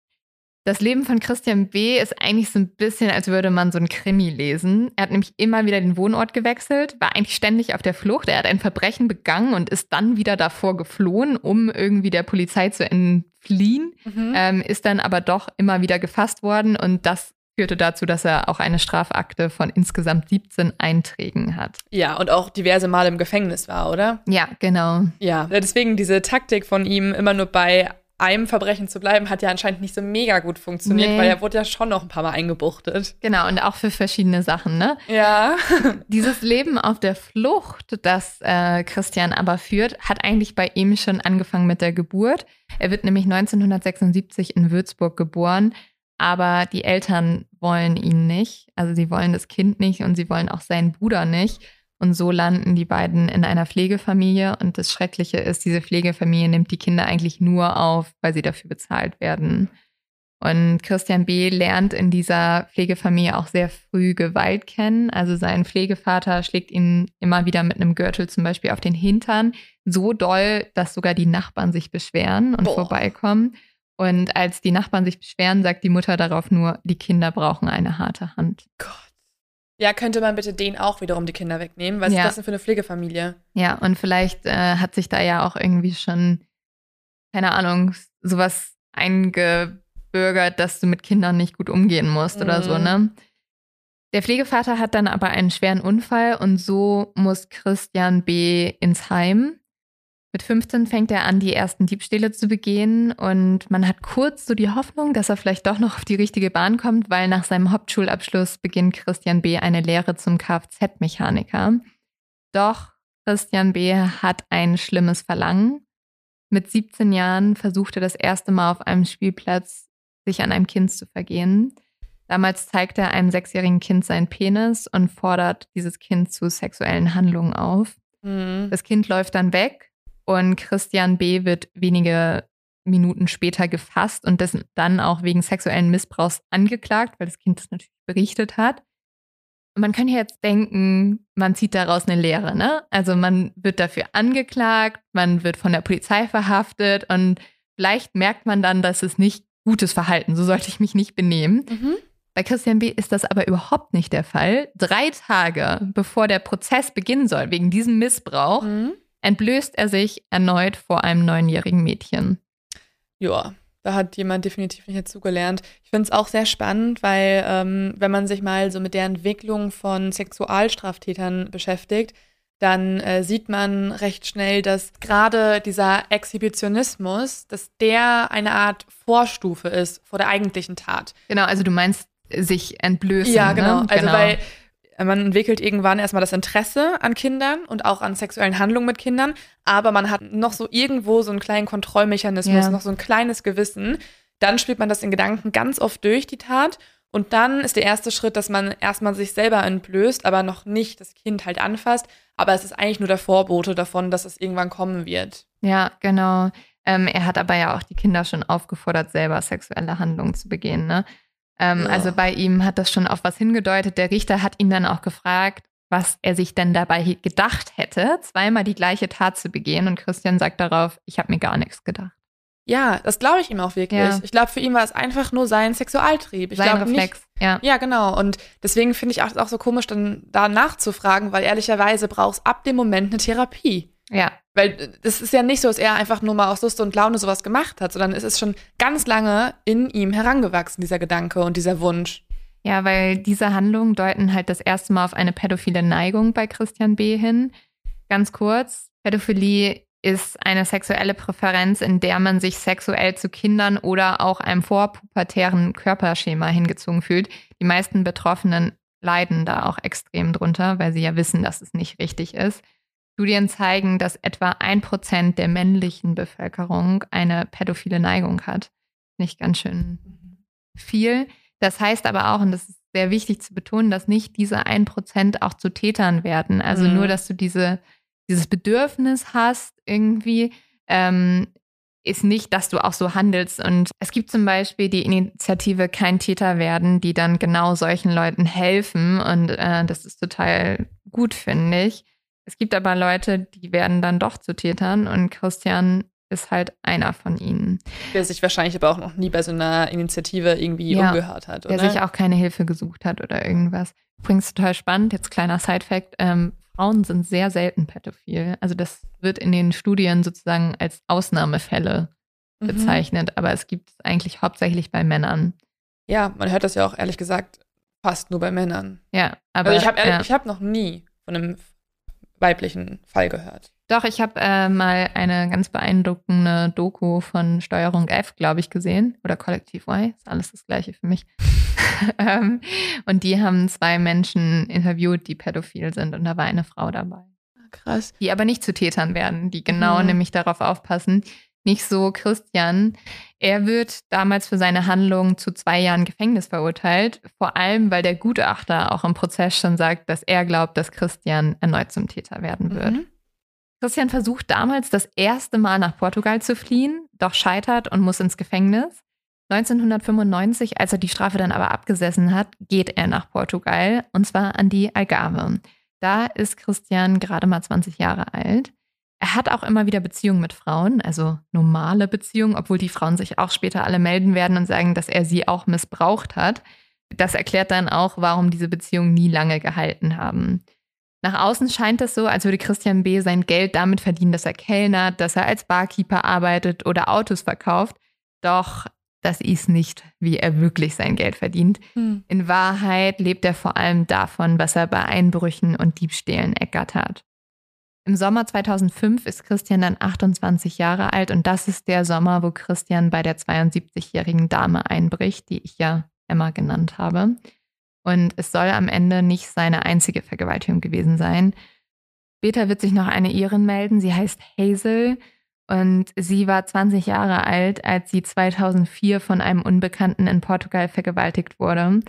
Das Leben von Christian B. ist eigentlich so ein bisschen, als würde man so ein Krimi lesen. Er hat nämlich immer wieder den Wohnort gewechselt, war eigentlich ständig auf der Flucht. Er hat ein Verbrechen begangen und ist dann wieder davor geflohen, um irgendwie der Polizei zu entfliehen, Mhm. ähm, ist dann aber doch immer wieder gefasst worden und das führte dazu, dass er auch eine Strafakte von insgesamt siebzehn Einträgen hat. Ja, und auch diverse Male im Gefängnis war, oder? Ja, genau. Ja, deswegen diese Taktik von ihm, immer nur bei einem Verbrechen zu bleiben, hat ja anscheinend nicht so mega gut funktioniert, Nee. weil er wurde ja schon noch ein paar Mal eingebuchtet. Genau, und auch für verschiedene Sachen, ne? Ja. Dieses Leben auf der Flucht, das äh, Christian aber führt, hat eigentlich bei ihm schon angefangen mit der Geburt. Er wird nämlich neunzehnhundertsechsundsiebzig in Würzburg geboren, aber die Eltern wollen ihn nicht. Also sie wollen das Kind nicht und sie wollen auch seinen Bruder nicht. Und so landen die beiden in einer Pflegefamilie. Und das Schreckliche ist, diese Pflegefamilie nimmt die Kinder eigentlich nur auf, weil sie dafür bezahlt werden. Und Christian B. lernt in dieser Pflegefamilie auch sehr früh Gewalt kennen. Also sein Pflegevater schlägt ihn immer wieder mit einem Gürtel zum Beispiel auf den Hintern. So doll, dass sogar die Nachbarn sich beschweren und Boah. vorbeikommen. Und als die Nachbarn sich beschweren, sagt die Mutter darauf nur, die Kinder brauchen eine harte Hand. Gott. Ja, könnte man bitte denen auch wiederum die Kinder wegnehmen? Was Ja. ist das denn für eine Pflegefamilie? Ja, und vielleicht äh, hat sich da ja auch irgendwie schon, keine Ahnung, sowas eingebürgert, dass du mit Kindern nicht gut umgehen musst oder Mhm. so, ne? Der Pflegevater hat dann aber einen schweren Unfall und so muss Christian B. ins Heim. Mit fünfzehn fängt er an, die ersten Diebstähle zu begehen und man hat kurz so die Hoffnung, dass er vielleicht doch noch auf die richtige Bahn kommt, weil nach seinem Hauptschulabschluss beginnt Christian B. eine Lehre zum Kfz-Mechaniker. Doch Christian B. hat ein schlimmes Verlangen. Mit siebzehn Jahren versucht er das erste Mal auf einem Spielplatz, sich an einem Kind zu vergehen. Damals zeigt er einem sechsjährigen Kind seinen Penis und fordert dieses Kind zu sexuellen Handlungen auf. Mhm. Das Kind läuft dann weg und Christian B. wird wenige Minuten später gefasst und das dann auch wegen sexuellen Missbrauchs angeklagt, weil das Kind das natürlich berichtet hat. Und man kann ja jetzt denken, man zieht daraus eine Lehre, ne? Also man wird dafür angeklagt, man wird von der Polizei verhaftet und vielleicht merkt man dann, dass es nicht gutes Verhalten, so sollte ich mich nicht benehmen. Mhm. Bei Christian B. ist das aber überhaupt nicht der Fall. Drei Tage bevor der Prozess beginnen soll, wegen diesem Missbrauch, Mhm. entblößt er sich erneut vor einem neunjährigen Mädchen. Ja, da hat jemand definitiv nicht dazugelernt. Ich finde es auch sehr spannend, weil ähm, wenn man sich mal so mit der Entwicklung von Sexualstraftätern beschäftigt, dann äh, sieht man recht schnell, dass gerade dieser Exhibitionismus, dass der eine Art Vorstufe ist vor der eigentlichen Tat. Genau, also du meinst sich entblößen. Ja, genau. Ne? Also genau. weil man entwickelt irgendwann erstmal das Interesse an Kindern und auch an sexuellen Handlungen mit Kindern, aber man hat noch so irgendwo so einen kleinen Kontrollmechanismus, Ja. noch so ein kleines Gewissen. Dann spielt man das in Gedanken ganz oft durch, die Tat. Und dann ist der erste Schritt, dass man erstmal sich selber entblößt, aber noch nicht das Kind halt anfasst. Aber es ist eigentlich nur der Vorbote davon, dass es irgendwann kommen wird. Ja, genau. Ähm, er hat aber ja auch die Kinder schon aufgefordert, selber sexuelle Handlungen zu begehen, ne? Ähm, Ja. Also bei ihm hat das schon auf was hingedeutet. Der Richter hat ihn dann auch gefragt, was er sich denn dabei gedacht hätte, zweimal die gleiche Tat zu begehen. Und Christian sagt darauf, ich habe mir gar nichts gedacht. Ja, das glaube ich ihm auch wirklich. Ja. Ich glaube, für ihn war es einfach nur sein Sexualtrieb. Ich Sein glaube nicht. Reflex, ja. Ja, genau. Und deswegen finde ich auch, auch so komisch, dann da nachzufragen, weil ehrlicherweise brauchst ab dem Moment eine Therapie. Ja, Weil das ist ja nicht so, dass er einfach nur mal aus Lust und Laune sowas gemacht hat, sondern es ist schon ganz lange in ihm herangewachsen, dieser Gedanke und dieser Wunsch. Ja, weil diese Handlungen deuten halt das erste Mal auf eine pädophile Neigung bei Christian B. hin. Ganz kurz, Pädophilie ist eine sexuelle Präferenz, in der man sich sexuell zu Kindern oder auch einem vorpubertären Körperschema hingezogen fühlt. Die meisten Betroffenen leiden da auch extrem drunter, weil sie ja wissen, dass es nicht richtig ist. Studien zeigen, dass etwa ein Prozent der männlichen Bevölkerung eine pädophile Neigung hat. Nicht ganz schön viel. Das heißt aber auch, und das ist sehr wichtig zu betonen, dass nicht diese ein Prozent auch zu Tätern werden. Also Mhm. nur, dass du diese, dieses Bedürfnis hast irgendwie, ähm, ist nicht, dass du auch so handelst. Und es gibt zum Beispiel die Initiative Kein Täter werden, die dann genau solchen Leuten helfen. Und äh, das ist total gut, finde ich. Es gibt aber Leute, die werden dann doch zu Tätern und Christian ist halt einer von ihnen. Der sich wahrscheinlich aber auch noch nie bei so einer Initiative irgendwie Ja, umgehört hat, oder? Der sich auch keine Hilfe gesucht hat oder irgendwas. Übrigens total spannend, jetzt kleiner Side-Fact, ähm, Frauen sind sehr selten pädophil. Also das wird in den Studien sozusagen als Ausnahmefälle Mhm. bezeichnet, aber es gibt es eigentlich hauptsächlich bei Männern. Ja, man hört das ja auch ehrlich gesagt fast nur bei Männern. Ja, aber Also ich habe ja. ich hab noch nie von einem weiblichen Fall gehört. Doch, ich habe äh, mal eine ganz beeindruckende Doku von Steuerung F, glaube ich, gesehen. Oder Kollektiv Y, ist alles das Gleiche für mich. ähm, und die haben zwei Menschen interviewt, die pädophil sind. Und da war eine Frau dabei. Krass. Die aber nicht zu Tätern werden, die genau Mhm. nämlich darauf aufpassen. Nicht so Christian. Er wird damals für seine Handlung zu zwei Jahren Gefängnis verurteilt. Vor allem, weil der Gutachter auch im Prozess schon sagt, dass er glaubt, dass Christian erneut zum Täter werden wird. Mhm. Christian versucht damals das erste Mal nach Portugal zu fliehen, doch scheitert und muss ins Gefängnis. neunzehnhundertfünfundneunzig, als er die Strafe dann aber abgesessen hat, geht er nach Portugal, und zwar an die Algarve. Da ist Christian gerade mal zwanzig Jahre alt. Er hat auch immer wieder Beziehungen mit Frauen, also normale Beziehungen, obwohl die Frauen sich auch später alle melden werden und sagen, dass er sie auch missbraucht hat. Das erklärt dann auch, warum diese Beziehungen nie lange gehalten haben. Nach außen scheint es so, als würde Christian B. sein Geld damit verdienen, dass er kellnert, dass er als Barkeeper arbeitet oder Autos verkauft. Doch das ist nicht, wie er wirklich sein Geld verdient. Hm. In Wahrheit lebt er vor allem davon, was er bei Einbrüchen und Diebstählen ergattert. Im Sommer zweitausendfünf ist Christian dann achtundzwanzig Jahre alt, und das ist der Sommer, wo Christian bei der zweiundsiebzigjährigen Dame einbricht, die ich ja Emma genannt habe. Und es soll am Ende nicht seine einzige Vergewaltigung gewesen sein. Später wird sich noch eine Irin melden, sie heißt Hazel, und sie war zwanzig Jahre alt, als sie zweitausendvier von einem Unbekannten in Portugal vergewaltigt wurde.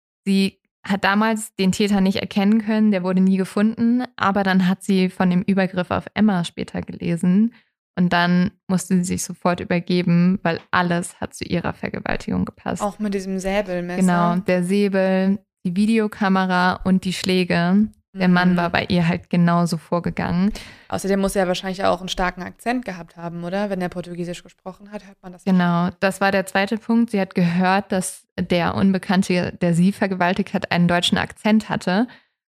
Sie hat damals den Täter nicht erkennen können, der wurde nie gefunden, aber dann hat sie von dem Übergriff auf Emma später gelesen, und dann musste sie sich sofort übergeben, weil alles hat zu ihrer Vergewaltigung gepasst. Auch mit diesem Säbelmesser. Genau, der Säbel, die Videokamera und die Schläge. Der Mann Mhm. war bei ihr halt genauso vorgegangen. Außerdem muss er wahrscheinlich auch einen starken Akzent gehabt haben, oder? Wenn er Portugiesisch gesprochen hat, hört man das. Genau, das war der zweite Punkt. Sie hat gehört, dass der Unbekannte, der sie vergewaltigt hat, einen deutschen Akzent hatte.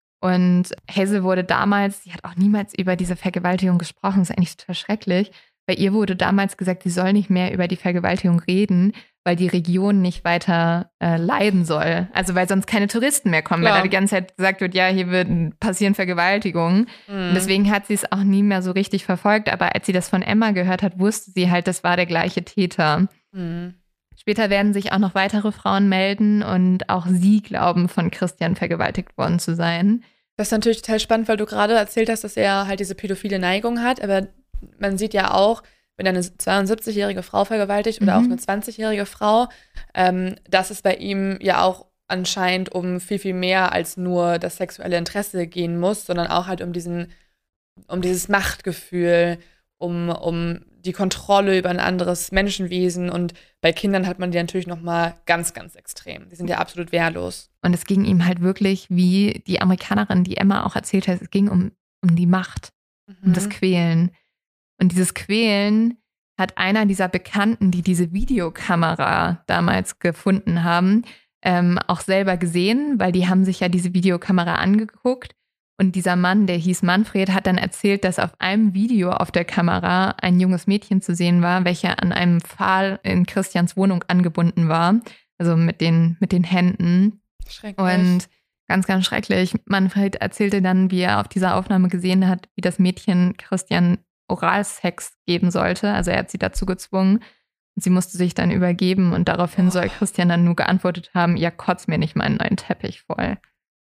Und Hazel wurde damals, sie hat auch niemals über diese Vergewaltigung gesprochen, das ist eigentlich total schrecklich. Bei ihr wurde damals gesagt, sie soll nicht mehr über die Vergewaltigung reden, weil die Region nicht weiter äh, leiden soll. Also weil sonst keine Touristen mehr kommen, Klar. weil da die ganze Zeit gesagt wird, ja, hier wird, passieren Vergewaltigungen. Mhm. Und deswegen hat sie es auch nie mehr so richtig verfolgt. Aber als sie das von Emma gehört hat, wusste sie halt, das war der gleiche Täter. Mhm. Später werden sich auch noch weitere Frauen melden, und auch sie glauben, von Christian vergewaltigt worden zu sein. Das ist natürlich total spannend, weil du gerade erzählt hast, dass er halt diese pädophile Neigung hat, aber man sieht ja auch, wenn er eine zweiundsiebzigjährige Frau vergewaltigt oder Mhm. auch eine zwanzigjährige Frau, ähm, dass es bei ihm ja auch anscheinend um viel, viel mehr als nur das sexuelle Interesse gehen muss, sondern auch halt um diesen, um dieses Machtgefühl, um, um die Kontrolle über ein anderes Menschenwesen. Und bei Kindern hat man die natürlich noch mal ganz, ganz extrem. Die sind ja absolut wehrlos. Und es ging ihm halt wirklich, wie die Amerikanerin, die Emma auch erzählt hat, es ging um, um die Macht, um das Quälen. Und dieses Quälen hat einer dieser Bekannten, die diese Videokamera damals gefunden haben, ähm, auch selber gesehen, weil die haben sich ja diese Videokamera angeguckt. Und dieser Mann, der hieß Manfred, hat dann erzählt, dass auf einem Video auf der Kamera ein junges Mädchen zu sehen war, welcher an einem Pfahl in Christians Wohnung angebunden war, also mit den, mit den Händen. Schrecklich. Und ganz, ganz schrecklich. Manfred erzählte dann, wie er auf dieser Aufnahme gesehen hat, wie das Mädchen Christian Oralsex geben sollte. Also er hat sie dazu gezwungen. Und sie musste sich dann übergeben, und daraufhin Oh. soll Christian dann nur geantwortet haben, ja, kotz mir nicht meinen neuen Teppich voll.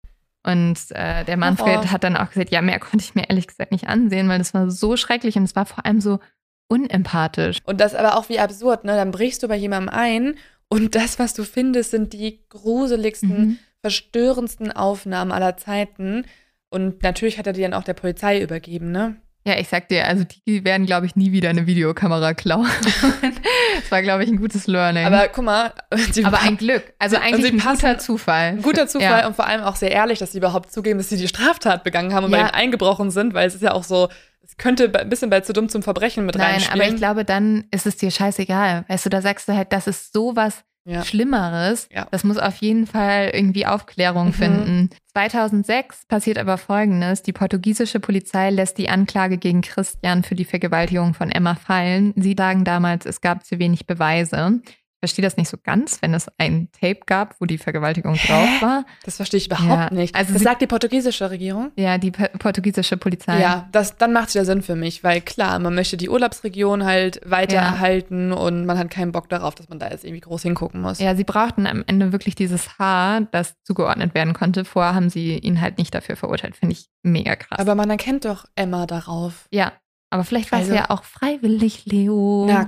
Und äh, der Manfred Oh. hat dann auch gesagt, ja, mehr konnte ich mir ehrlich gesagt nicht ansehen, weil das war so schrecklich, und es war vor allem so unempathisch. Und das aber auch wie absurd, ne? Dann brichst du bei jemandem ein und das, was du findest, sind die gruseligsten, Mhm. verstörendsten Aufnahmen aller Zeiten. Und natürlich hat er die dann auch der Polizei übergeben, ne? Ja, ich sag dir, also die werden, glaube ich, nie wieder eine Videokamera klauen. Das war, glaube ich, ein gutes Learning. Aber guck mal, sie Aber ein Glück. Also Sie- eigentlich sie ein passen- guter Zufall. ein guter Zufall Ja. und vor allem auch sehr ehrlich, dass sie überhaupt zugeben, dass sie die Straftat begangen haben und Ja. bei ihnen eingebrochen sind, weil es ist ja auch so, es könnte ein bisschen bei zu dumm zum Verbrechen mit Nein, reinspielen. aber ich glaube, dann ist es dir scheißegal. Weißt du, da sagst du halt, das ist sowas Ja. Schlimmeres. Ja. Das muss auf jeden Fall irgendwie Aufklärung Mhm. finden. zweitausendsechs passiert aber Folgendes. Die portugiesische Polizei lässt die Anklage gegen Christian für die Vergewaltigung von Emma fallen. Sie sagen damals, es gab zu wenig Beweise. verstehe das nicht so ganz, wenn es ein Tape gab, wo die Vergewaltigung Hä? drauf war. Das verstehe ich überhaupt Ja, nicht. also das sie- sagt die portugiesische Regierung? Ja, die pe- portugiesische Polizei. Ja, das, dann macht es ja Sinn für mich, weil klar, man möchte die Urlaubsregion halt weiter Ja. erhalten und man hat keinen Bock darauf, dass man da jetzt irgendwie groß hingucken muss. Ja, sie brauchten am Ende wirklich dieses Haar, das zugeordnet werden konnte. Vorher haben sie ihn halt nicht dafür verurteilt. Finde ich mega krass. Aber man erkennt doch Emma darauf. ja, aber vielleicht war es Also- ja auch freiwillig, Leo. Na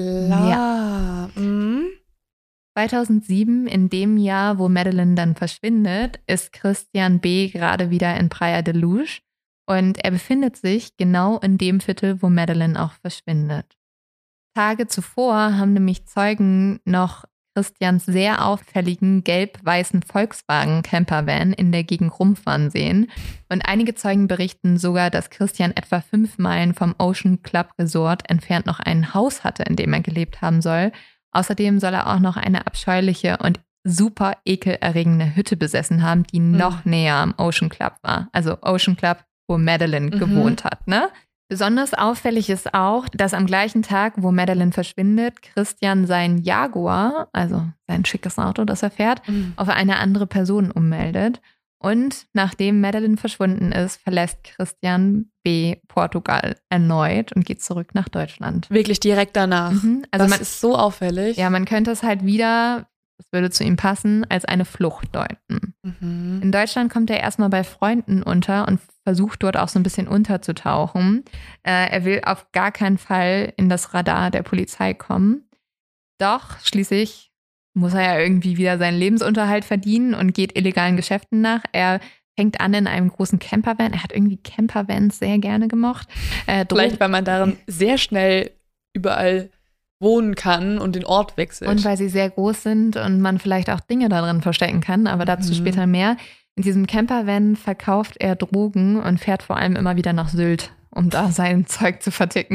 klar. Mhm. zweitausendsieben, in dem Jahr, wo Madeleine dann verschwindet, ist Christian B. gerade wieder in Praia de Luz und er befindet sich genau in dem Viertel, wo Madeleine auch verschwindet. Tage zuvor haben nämlich Zeugen noch Christians sehr auffälligen gelb-weißen Volkswagen-Campervan in der Gegend rumfahren sehen. Und einige Zeugen berichten sogar, dass Christian etwa fünf Meilen vom Ocean Club Resort entfernt noch ein Haus hatte, in dem er gelebt haben soll. Außerdem soll er auch noch eine abscheuliche und super ekelerregende Hütte besessen haben, die noch näher am Ocean Club war. Also Ocean Club, wo Madeleine Mhm. gewohnt hat, ne? Besonders auffällig ist auch, dass am gleichen Tag, wo Madeleine verschwindet, Christian seinen Jaguar, also sein schickes Auto, das er fährt, Mhm. auf eine andere Person ummeldet. Und nachdem Madeleine verschwunden ist, verlässt Christian B. Portugal erneut und geht zurück nach Deutschland. Wirklich direkt danach. Mhm. Also das man, ist so auffällig. ja, man könnte es halt wieder, das würde zu ihm passen, als eine Flucht deuten. Mhm. In Deutschland kommt er erstmal bei Freunden unter und versucht dort auch so ein bisschen unterzutauchen. Äh, er will auf gar keinen Fall in das Radar der Polizei kommen. Doch schließlich muss er ja irgendwie wieder seinen Lebensunterhalt verdienen und geht illegalen Geschäften nach. Er fängt an in einem großen Campervan. Er hat irgendwie Campervans sehr gerne gemocht. Äh, Vielleicht, weil man darin sehr schnell überall wohnen kann und den Ort wechselt. Und weil sie sehr groß sind und man vielleicht auch Dinge darin verstecken kann, aber dazu Mhm. später mehr. In diesem Campervan verkauft er Drogen und fährt vor allem immer wieder nach Sylt, um da sein Zeug zu verticken.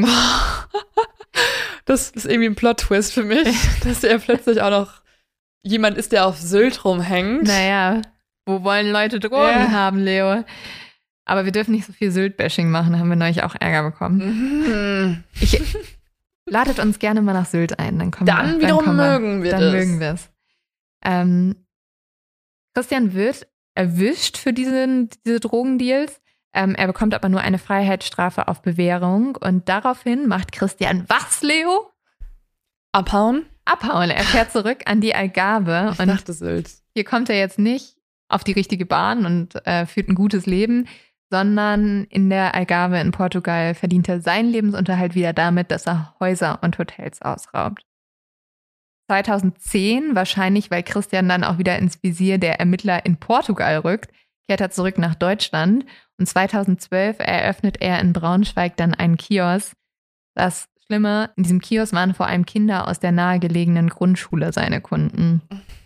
Das ist irgendwie ein Plot-Twist für mich, dass er plötzlich auch noch jemand ist, der auf Sylt rumhängt. Naja, wo wollen Leute Drogen Ja. haben, Leo? Aber wir dürfen nicht so viel Sylt-Bashing machen, da haben wir neulich auch Ärger bekommen. Mhm. Ich, ladet uns gerne mal nach Sylt ein, dann kommen Dann wir. wiederum kommen mögen wir Dann das. mögen wir es. Ähm, Christian wird erwischt für diesen, diese Drogendeals. Ähm, er bekommt aber nur eine Freiheitsstrafe auf Bewährung. Und daraufhin macht Christian was, Leo? Abhauen? Abhauen. Er fährt zurück an die Algarve. Ich Und dachte Sylt. hier kommt er jetzt nicht auf die richtige Bahn und äh, führt ein gutes Leben, sondern in der Algarve in Portugal verdient er seinen Lebensunterhalt wieder damit, dass er Häuser und Hotels ausraubt. zweitausendzehn, wahrscheinlich weil Christian dann auch wieder ins Visier der Ermittler in Portugal rückt, kehrt er zurück nach Deutschland und zweitausendzwölf eröffnet er in Braunschweig dann einen Kiosk. Das Schlimme, in diesem Kiosk waren vor allem Kinder aus der nahegelegenen Grundschule seine Kunden.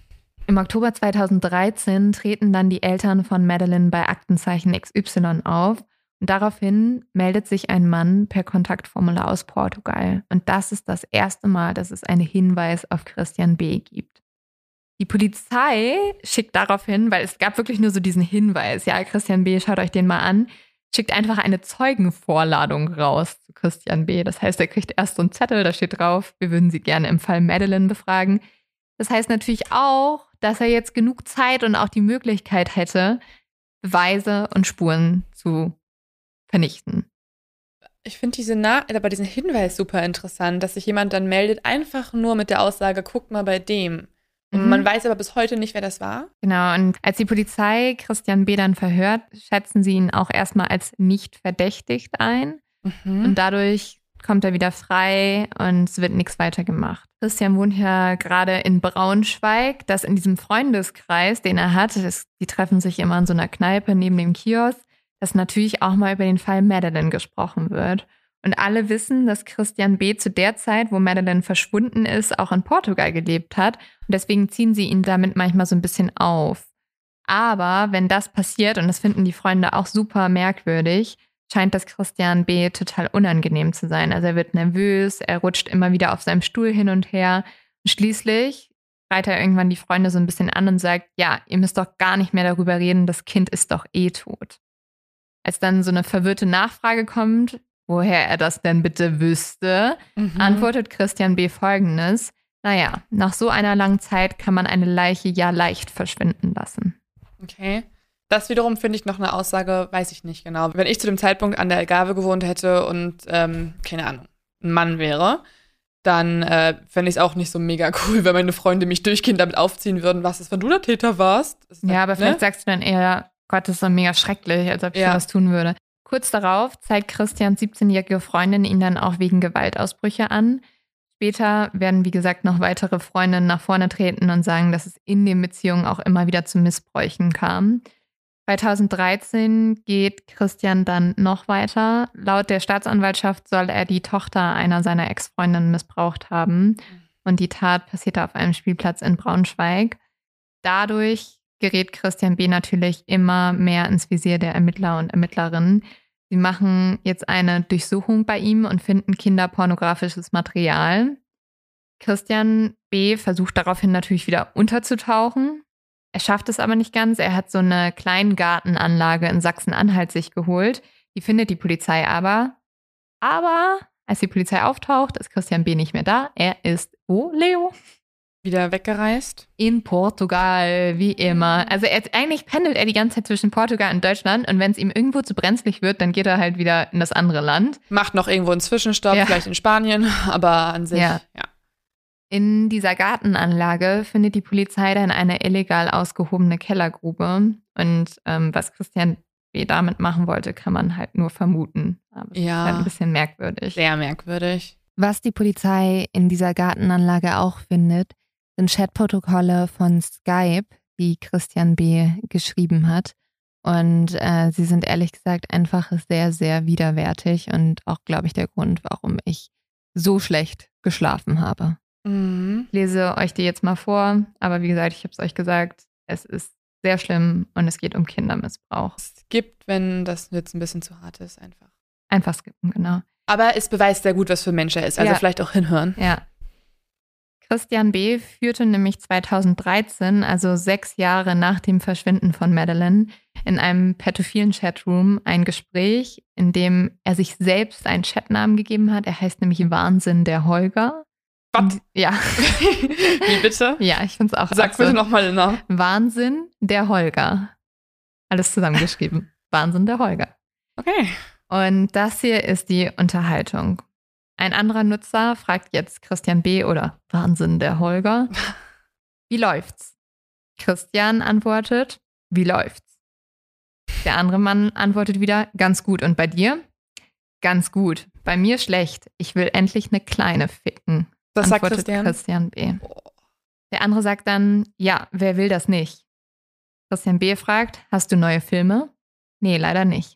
Im Oktober zweitausenddreizehn treten dann die Eltern von Madeleine bei Aktenzeichen X Y auf und daraufhin meldet sich ein Mann per Kontaktformular aus Portugal. Und das ist das erste Mal, dass es einen Hinweis auf Christian B. gibt. Die Polizei schickt daraufhin, weil es gab wirklich nur so diesen Hinweis, ja, Christian B., schaut euch den mal an, schickt einfach eine Zeugenvorladung raus zu Christian B. Das heißt, er kriegt erst so einen Zettel, da steht drauf, wir würden Sie gerne im Fall Madeleine befragen. Das heißt natürlich auch, dass er jetzt genug Zeit und auch die Möglichkeit hätte, Beweise und Spuren zu vernichten. Ich finde diese Na- aber diesen Hinweis super interessant, dass sich jemand dann meldet, einfach nur mit der Aussage, guck mal bei dem. Und Mhm. man weiß aber bis heute nicht, wer das war. Genau, und als die Polizei Christian B. dann verhört, schätzen sie ihn auch erstmal als nicht verdächtigt ein. Mhm. Und dadurch kommt er wieder frei und es wird nichts weiter gemacht. Christian wohnt ja gerade in Braunschweig, das in diesem Freundeskreis, den er hat, das, die treffen sich immer in so einer Kneipe neben dem Kiosk, dass natürlich auch mal über den Fall Madeleine gesprochen wird. Und alle wissen, dass Christian B. zu der Zeit, wo Madeleine verschwunden ist, auch in Portugal gelebt hat. Und deswegen ziehen sie ihn damit manchmal so ein bisschen auf. Aber wenn das passiert, und das finden die Freunde auch super merkwürdig, scheint das Christian B. total unangenehm zu sein. Also er wird nervös, er rutscht immer wieder auf seinem Stuhl hin und her. Und schließlich schreit er irgendwann die Freunde so ein bisschen an und sagt, ja, ihr müsst doch gar nicht mehr darüber reden, das Kind ist doch eh tot. Als dann so eine verwirrte Nachfrage kommt, woher er das denn bitte wüsste, Mhm. antwortet Christian B. Folgendes: Naja, nach so einer langen Zeit kann man eine Leiche ja leicht verschwinden lassen. Okay. Das wiederum finde ich noch eine Aussage, weiß ich nicht genau. Wenn ich zu dem Zeitpunkt an der Algarve gewohnt hätte und, ähm, keine Ahnung, ein Mann wäre, dann äh, fände ich es auch nicht so mega cool, wenn meine Freunde mich durchgehend damit aufziehen würden, was ist, wenn du der Täter warst. Ja, dann, aber vielleicht ne? sagst du dann eher, Gott, das ist so mega schrecklich, als ob ich ja. sowas tun würde. Kurz darauf zeigt Christians siebzehnjährige Freundin ihn dann auch wegen Gewaltausbrüche an. Später werden, wie gesagt, noch weitere Freundinnen nach vorne treten und sagen, dass es in den Beziehungen auch immer wieder zu Missbräuchen kam. zweitausenddreizehn geht Christian dann noch weiter. Laut der Staatsanwaltschaft soll er die Tochter einer seiner Ex-Freundinnen missbraucht haben. Und die Tat passierte auf einem Spielplatz in Braunschweig. Dadurch gerät Christian B. natürlich immer mehr ins Visier der Ermittler und Ermittlerinnen. Sie machen jetzt eine Durchsuchung bei ihm und finden kinderpornografisches Material. Christian B. versucht daraufhin natürlich wieder unterzutauchen. Er schafft es aber nicht ganz. Er hat so eine Kleingartenanlage in Sachsen-Anhalt sich geholt. Die findet die Polizei aber. Aber als die Polizei auftaucht, ist Christian B. nicht mehr da. Er ist wo, Leo? Wieder weggereist? In Portugal, wie immer. Also er, eigentlich pendelt er die ganze Zeit zwischen Portugal und Deutschland und wenn es ihm irgendwo zu brenzlig wird, dann geht er halt wieder in das andere Land. Macht noch irgendwo einen Zwischenstopp, ja. vielleicht in Spanien, aber an sich, ja. ja. In dieser Gartenanlage findet die Polizei dann eine illegal ausgehobene Kellergrube und ähm, was Christian B. damit machen wollte, kann man halt nur vermuten. Aber ja. ist halt ein bisschen merkwürdig. Sehr merkwürdig. Was die Polizei in dieser Gartenanlage auch findet, sind Chatprotokolle von Skype, die Christian B. geschrieben hat. Und äh, sie sind ehrlich gesagt einfach sehr, sehr widerwärtig und auch, glaube ich, der Grund, warum ich so schlecht geschlafen habe. Mhm. Ich lese euch die jetzt mal vor, aber wie gesagt, ich habe es euch gesagt, es ist sehr schlimm und es geht um Kindermissbrauch. Es gibt, wenn das jetzt ein bisschen zu hart ist, einfach. Einfach skippen, genau. Aber es beweist sehr gut, was für ein Mensch er ist. Also ja. vielleicht auch hinhören. Ja. Christian B. führte nämlich zweitausenddreizehn, also sechs Jahre nach dem Verschwinden von Madeleine, in einem pädophilen Chatroom ein Gespräch, in dem er sich selbst einen Chatnamen gegeben hat. Er heißt nämlich Wahnsinn der Holger. Was? Ja. Wie bitte? Ja, ich finde es auch. Sag bitte nochmal den Namen. Wahnsinn der Holger. Alles zusammengeschrieben. Wahnsinn der Holger. Okay. Und das hier ist die Unterhaltung. Ein anderer Nutzer fragt jetzt Christian B. oder Wahnsinn der Holger, wie läuft's? Christian antwortet, wie läuft's? Der andere Mann antwortet wieder, ganz gut. Und bei dir? Ganz gut. Bei mir schlecht. Ich will endlich eine Kleine ficken. Das sagt antwortet Christian. Christian B. Der andere sagt dann, ja, wer will das nicht? Christian B. fragt, hast du neue Filme? Nee, leider nicht.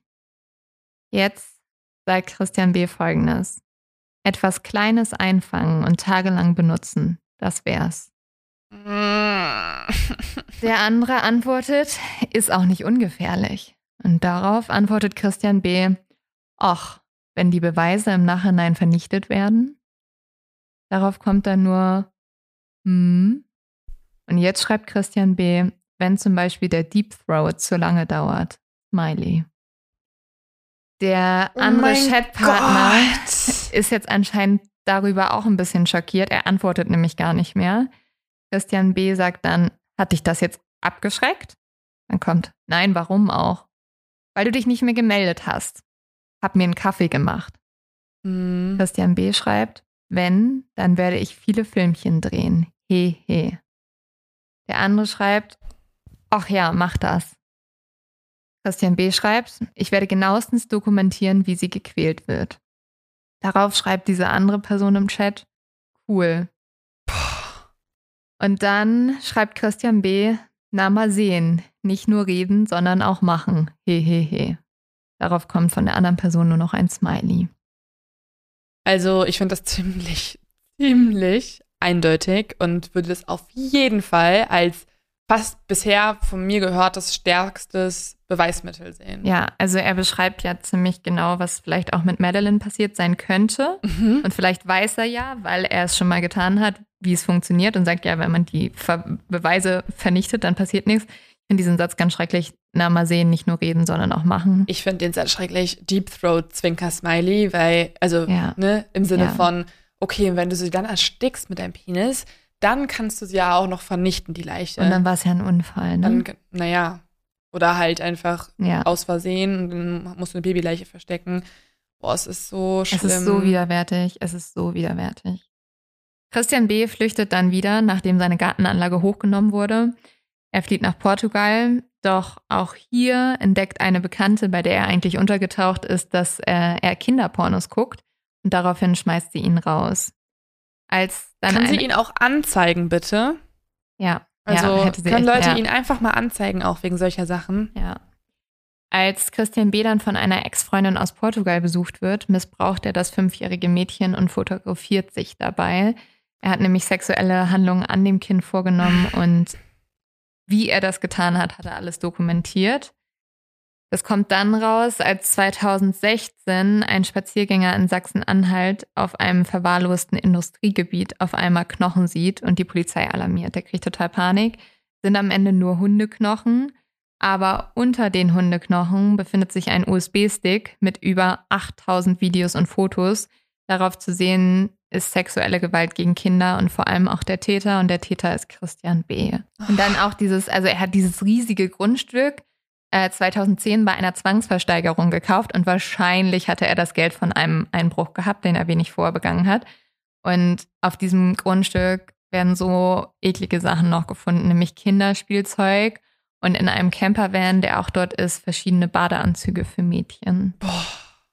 Jetzt sagt Christian B. Folgendes. Etwas Kleines einfangen und tagelang benutzen, das wär's. Der andere antwortet, ist auch nicht ungefährlich. Und darauf antwortet Christian B., ach, wenn die Beweise im Nachhinein vernichtet werden? Darauf kommt dann nur, hm. Und jetzt schreibt Christian B., wenn zum Beispiel der Deep Throat zu lange dauert. Smiley. Der andere oh Chatpartner Gott. ist jetzt anscheinend darüber auch ein bisschen schockiert. Er antwortet nämlich gar nicht mehr. Christian B. sagt dann, hat dich das jetzt abgeschreckt? Dann kommt, nein, warum auch? Weil du dich nicht mehr gemeldet hast. Hab mir einen Kaffee gemacht. Mhm. Christian B. schreibt, wenn, dann werde ich viele Filmchen drehen. He, he. Der andere schreibt, ach ja, mach das. Christian B. schreibt, ich werde genauestens dokumentieren, wie sie gequält wird. Darauf schreibt diese andere Person im Chat, cool. Und dann schreibt Christian B., na mal sehen, nicht nur reden, sondern auch machen. He, he, he. Darauf kommt von der anderen Person nur noch ein Smiley. Also ich finde das ziemlich, ziemlich eindeutig und würde das auf jeden Fall als fast bisher von mir gehörtes stärkstes Beweismittel sehen. Ja, also er beschreibt ja ziemlich genau, was vielleicht auch mit Madeleine passiert sein könnte. Mhm. Und vielleicht weiß er ja, weil er es schon mal getan hat, wie es funktioniert und sagt, ja, wenn man die Ver- Beweise vernichtet, dann passiert nichts. Ich finde diesen Satz ganz schrecklich. Na, mal sehen, nicht nur reden, sondern auch machen. Ich finde den Satz schrecklich. Deep Throat, Zwinker, Smiley, weil, also, ja. ne, im Sinne ja. von, okay, wenn du sie dann erstickst mit deinem Penis, dann kannst du sie ja auch noch vernichten, die Leiche. Und dann war es ja ein Unfall, ne? Dann, naja, oder halt einfach ja. aus Versehen und dann musst du eine Babyleiche verstecken. Boah, es ist so schlimm. Es ist so widerwärtig, es ist so widerwärtig. Christian B. flüchtet dann wieder, nachdem seine Gartenanlage hochgenommen wurde. Er flieht nach Portugal, doch auch hier entdeckt eine Bekannte, bei der er eigentlich untergetaucht ist, dass er, er Kinderpornos guckt und daraufhin schmeißt sie ihn raus. Als dann Kann eine, sie ihn auch anzeigen, bitte? Ja. Also ja, hätte sie können echt, Leute ja. ihn einfach mal anzeigen, auch wegen solcher Sachen? Ja. Als Christian B. dann von einer Ex-Freundin aus Portugal besucht wird, missbraucht er das fünfjährige Mädchen und fotografiert sich dabei. Er hat nämlich sexuelle Handlungen an dem Kind vorgenommen und wie er das getan hat, hat er alles dokumentiert. Das kommt dann raus, als zweitausendsechzehn ein Spaziergänger in Sachsen-Anhalt auf einem verwahrlosten Industriegebiet auf einmal Knochen sieht und die Polizei alarmiert. Der kriegt total Panik. Sind am Ende nur Hundeknochen, aber unter den Hundeknochen befindet sich ein U S B-Stick mit über achttausend Videos und Fotos. Darauf zu sehen ist sexuelle Gewalt gegen Kinder und vor allem auch der Täter. Und der Täter ist Christian B. Und dann auch dieses, also er hat dieses riesige Grundstück äh, zweitausendzehn bei einer Zwangsversteigerung gekauft und wahrscheinlich hatte er das Geld von einem Einbruch gehabt, den er wenig vorher begangen hat. Und auf diesem Grundstück werden so eklige Sachen noch gefunden, nämlich Kinderspielzeug und in einem Campervan, der auch dort ist, verschiedene Badeanzüge für Mädchen. Boah.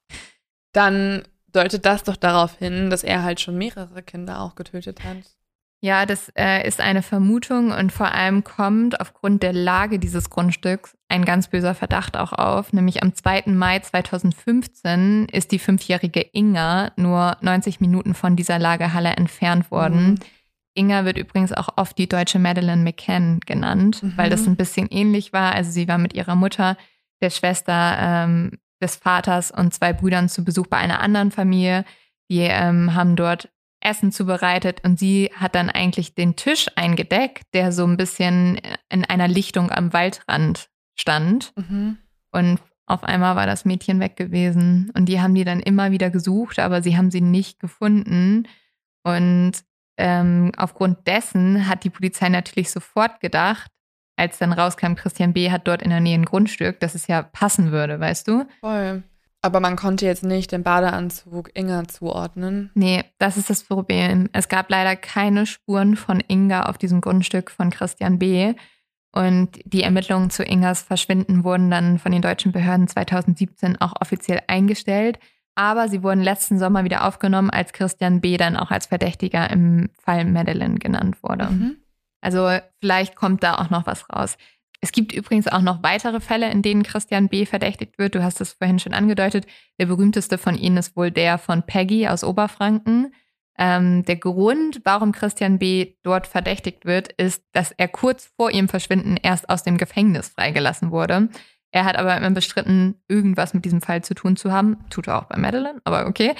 Dann deutet das doch darauf hin, dass er halt schon mehrere Kinder auch getötet hat. Ja, das äh, ist eine Vermutung und vor allem kommt aufgrund der Lage dieses Grundstücks ein ganz böser Verdacht auch auf. Nämlich am zweiten Mai zweitausendfünfzehn ist die fünfjährige Inga nur neunzig Minuten von dieser Lagerhalle entfernt worden. Mhm. Inga wird übrigens auch oft die deutsche Madeleine McCann genannt, mhm. weil das ein bisschen ähnlich war. Also sie war mit ihrer Mutter, der Schwester ähm, des Vaters und zwei Brüdern zu Besuch bei einer anderen Familie. Die ähm, haben dort Essen zubereitet und sie hat dann eigentlich den Tisch eingedeckt, der so ein bisschen in einer Lichtung am Waldrand stand. Mhm. Und auf einmal war das Mädchen weg gewesen. Und die haben die dann immer wieder gesucht, aber sie haben sie nicht gefunden. Und ähm, aufgrund dessen hat die Polizei natürlich sofort gedacht, als dann rauskam, Christian B. hat dort in der Nähe ein Grundstück, dass es ja passen würde, weißt du? Voll. Aber man konnte jetzt nicht den Badeanzug Inga zuordnen. Nee, das ist das Problem. Es gab leider keine Spuren von Inga auf diesem Grundstück von Christian B. Und die Ermittlungen zu Ingas Verschwinden wurden dann von den deutschen Behörden zweitausendsiebzehn auch offiziell eingestellt. Aber sie wurden letzten Sommer wieder aufgenommen, als Christian B. dann auch als Verdächtiger im Fall Madeleine genannt wurde. Mhm. Also vielleicht kommt da auch noch was raus. Es gibt übrigens auch noch weitere Fälle, in denen Christian B. verdächtigt wird. Du hast es vorhin schon angedeutet. Der berühmteste von ihnen ist wohl der von Peggy aus Oberfranken. Ähm, der Grund, warum Christian B. dort verdächtigt wird, ist, dass er kurz vor ihrem Verschwinden erst aus dem Gefängnis freigelassen wurde. Er hat aber immer bestritten, irgendwas mit diesem Fall zu tun zu haben. Tut er auch bei Madeleine, aber okay.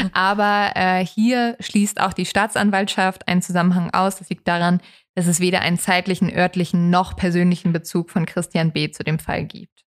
aber äh, hier schließt auch die Staatsanwaltschaft einen Zusammenhang aus. Das liegt daran, dass es weder einen zeitlichen, örtlichen noch persönlichen Bezug von Christian B. zu dem Fall gibt.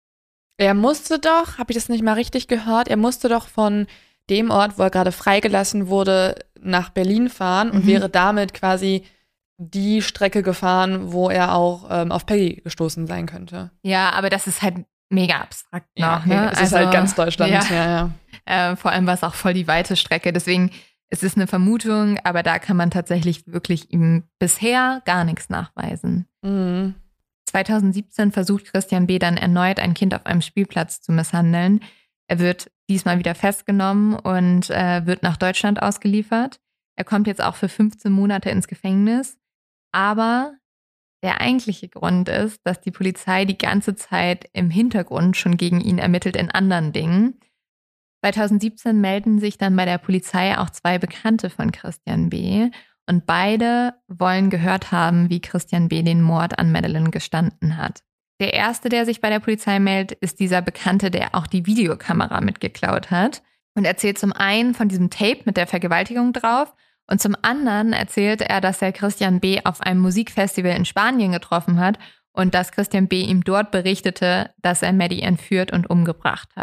Er musste doch, habe ich das nicht mal richtig gehört, er musste doch von dem Ort, wo er gerade freigelassen wurde, nach Berlin fahren und mhm. wäre damit quasi die Strecke gefahren, wo er auch ähm, auf Peggy gestoßen sein könnte. Ja, aber das ist halt mega abstrakt noch. Ja, okay. Ne? Es also, ist halt ganz Deutschland. Ja, ja, ja. Äh, vor allem war es auch voll die weite Strecke. Deswegen es ist eine Vermutung, aber da kann man tatsächlich wirklich ihm bisher gar nichts nachweisen. Mhm. zweitausendsiebzehn versucht Christian B. dann erneut, ein Kind auf einem Spielplatz zu misshandeln. Er wird diesmal wieder festgenommen und äh, wird nach Deutschland ausgeliefert. Er kommt jetzt auch für fünfzehn Monate ins Gefängnis. Aber der eigentliche Grund ist, dass die Polizei die ganze Zeit im Hintergrund schon gegen ihn ermittelt in anderen Dingen. zweitausendsiebzehn melden sich dann bei der Polizei auch zwei Bekannte von Christian B. Und beide wollen gehört haben, wie Christian B. den Mord an Madeleine gestanden hat. Der erste, der sich bei der Polizei meldet, ist dieser Bekannte, der auch die Videokamera mitgeklaut hat. Und erzählt zum einen von diesem Tape mit der Vergewaltigung drauf. Und zum anderen erzählt er, dass er Christian B. auf einem Musikfestival in Spanien getroffen hat und dass Christian B. ihm dort berichtete, dass er Maddie entführt und umgebracht hat.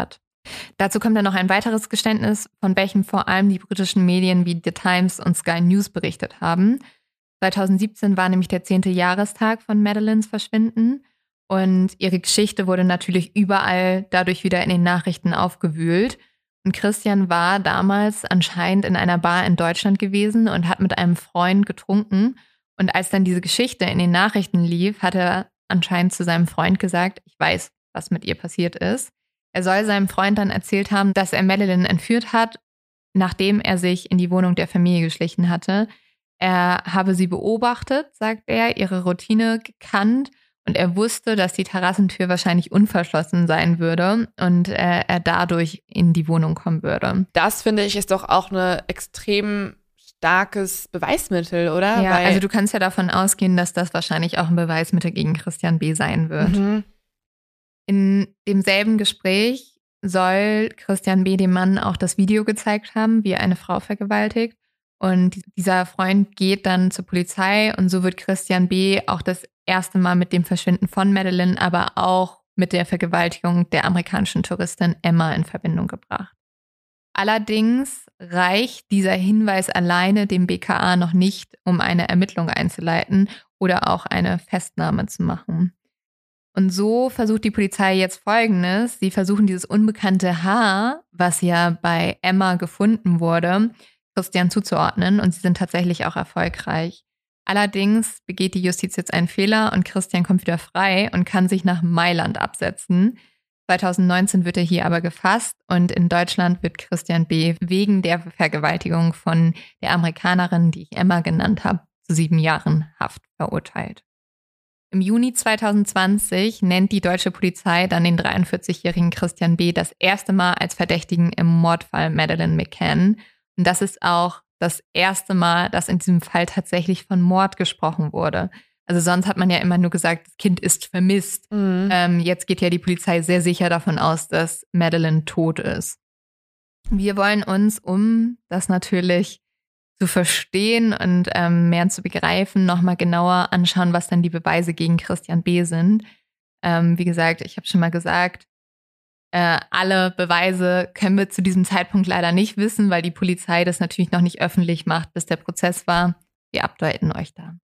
Dazu kommt dann noch ein weiteres Geständnis, von welchem vor allem die britischen Medien wie The Times und Sky News berichtet haben. zweitausendsiebzehn war nämlich der zehnte Jahrestag von Madeleines Verschwinden und ihre Geschichte wurde natürlich überall dadurch wieder in den Nachrichten aufgewühlt. Und Christian war damals anscheinend in einer Bar in Deutschland gewesen und hat mit einem Freund getrunken. Und als dann diese Geschichte in den Nachrichten lief, hat er anscheinend zu seinem Freund gesagt, ich weiß, was mit ihr passiert ist. Er soll seinem Freund dann erzählt haben, dass er Madeleine entführt hat, nachdem er sich in die Wohnung der Familie geschlichen hatte. Er habe sie beobachtet, sagt er, ihre Routine gekannt und er wusste, dass die Terrassentür wahrscheinlich unverschlossen sein würde und äh, er dadurch in die Wohnung kommen würde. Das, finde ich, ist doch auch ein extrem starkes Beweismittel, oder? Ja, Weil, also du kannst ja davon ausgehen, dass das wahrscheinlich auch ein Beweismittel gegen Christian B. sein wird. Mhm. In demselben Gespräch soll Christian B. dem Mann auch das Video gezeigt haben, wie er eine Frau vergewaltigt. Und dieser Freund geht dann zur Polizei und so wird Christian B. auch das erste Mal mit dem Verschwinden von Madeleine, aber auch mit der Vergewaltigung der amerikanischen Touristin Emma in Verbindung gebracht. Allerdings reicht dieser Hinweis alleine dem B K A noch nicht, um eine Ermittlung einzuleiten oder auch eine Festnahme zu machen. Und so versucht die Polizei jetzt Folgendes. Sie versuchen dieses unbekannte Haar, was ja bei Emma gefunden wurde, Christian zuzuordnen und sie sind tatsächlich auch erfolgreich. Allerdings begeht die Justiz jetzt einen Fehler und Christian kommt wieder frei und kann sich nach Mailand absetzen. zweitausendneunzehn wird er hier aber gefasst und in Deutschland wird Christian B. wegen der Vergewaltigung von der Amerikanerin, die ich Emma genannt habe, zu sieben Jahren Haft verurteilt. Im Juni zweitausendzwanzig nennt die deutsche Polizei dann den dreiundvierzigjährigen Christian B. das erste Mal als Verdächtigen im Mordfall Madeleine McCann. Und das ist auch das erste Mal, dass in diesem Fall tatsächlich von Mord gesprochen wurde. Also sonst hat man ja immer nur gesagt, das Kind ist vermisst. Mhm. Ähm, jetzt geht ja die Polizei sehr sicher davon aus, dass Madeleine tot ist. Wir wollen uns, um das natürlich zu verstehen und ähm, mehr zu begreifen, nochmal genauer anschauen, was dann die Beweise gegen Christian B. sind. Ähm, wie gesagt, ich habe schon mal gesagt, äh, alle Beweise können wir zu diesem Zeitpunkt leider nicht wissen, weil die Polizei das natürlich noch nicht öffentlich macht, bis der Prozess war. Wir updaten euch da.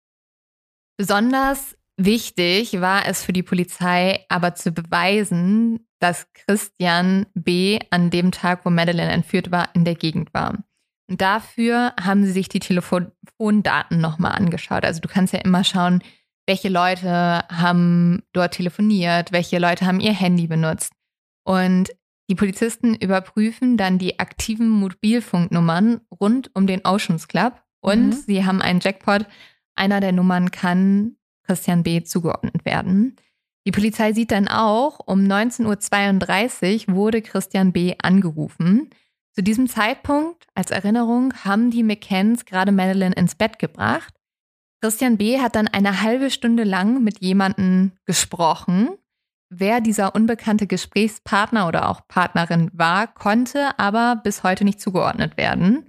Besonders wichtig war es für die Polizei aber zu beweisen, dass Christian B. an dem Tag, wo Madeleine entführt war, in der Gegend war. Und dafür haben sie sich die Telefondaten nochmal angeschaut. Also du kannst ja immer schauen, welche Leute haben dort telefoniert, welche Leute haben ihr Handy benutzt. Und die Polizisten überprüfen dann die aktiven Mobilfunknummern rund um den Oceans Club und mhm. sie haben einen Jackpot. Einer der Nummern kann Christian B. zugeordnet werden. Die Polizei sieht dann auch, um neunzehn Uhr zweiunddreißig wurde Christian B. angerufen. Zu diesem Zeitpunkt, als Erinnerung, haben die McCanns gerade Madeleine ins Bett gebracht. Christian B. hat dann eine halbe Stunde lang mit jemandem gesprochen. Wer dieser unbekannte Gesprächspartner oder auch Partnerin war, konnte aber bis heute nicht zugeordnet werden.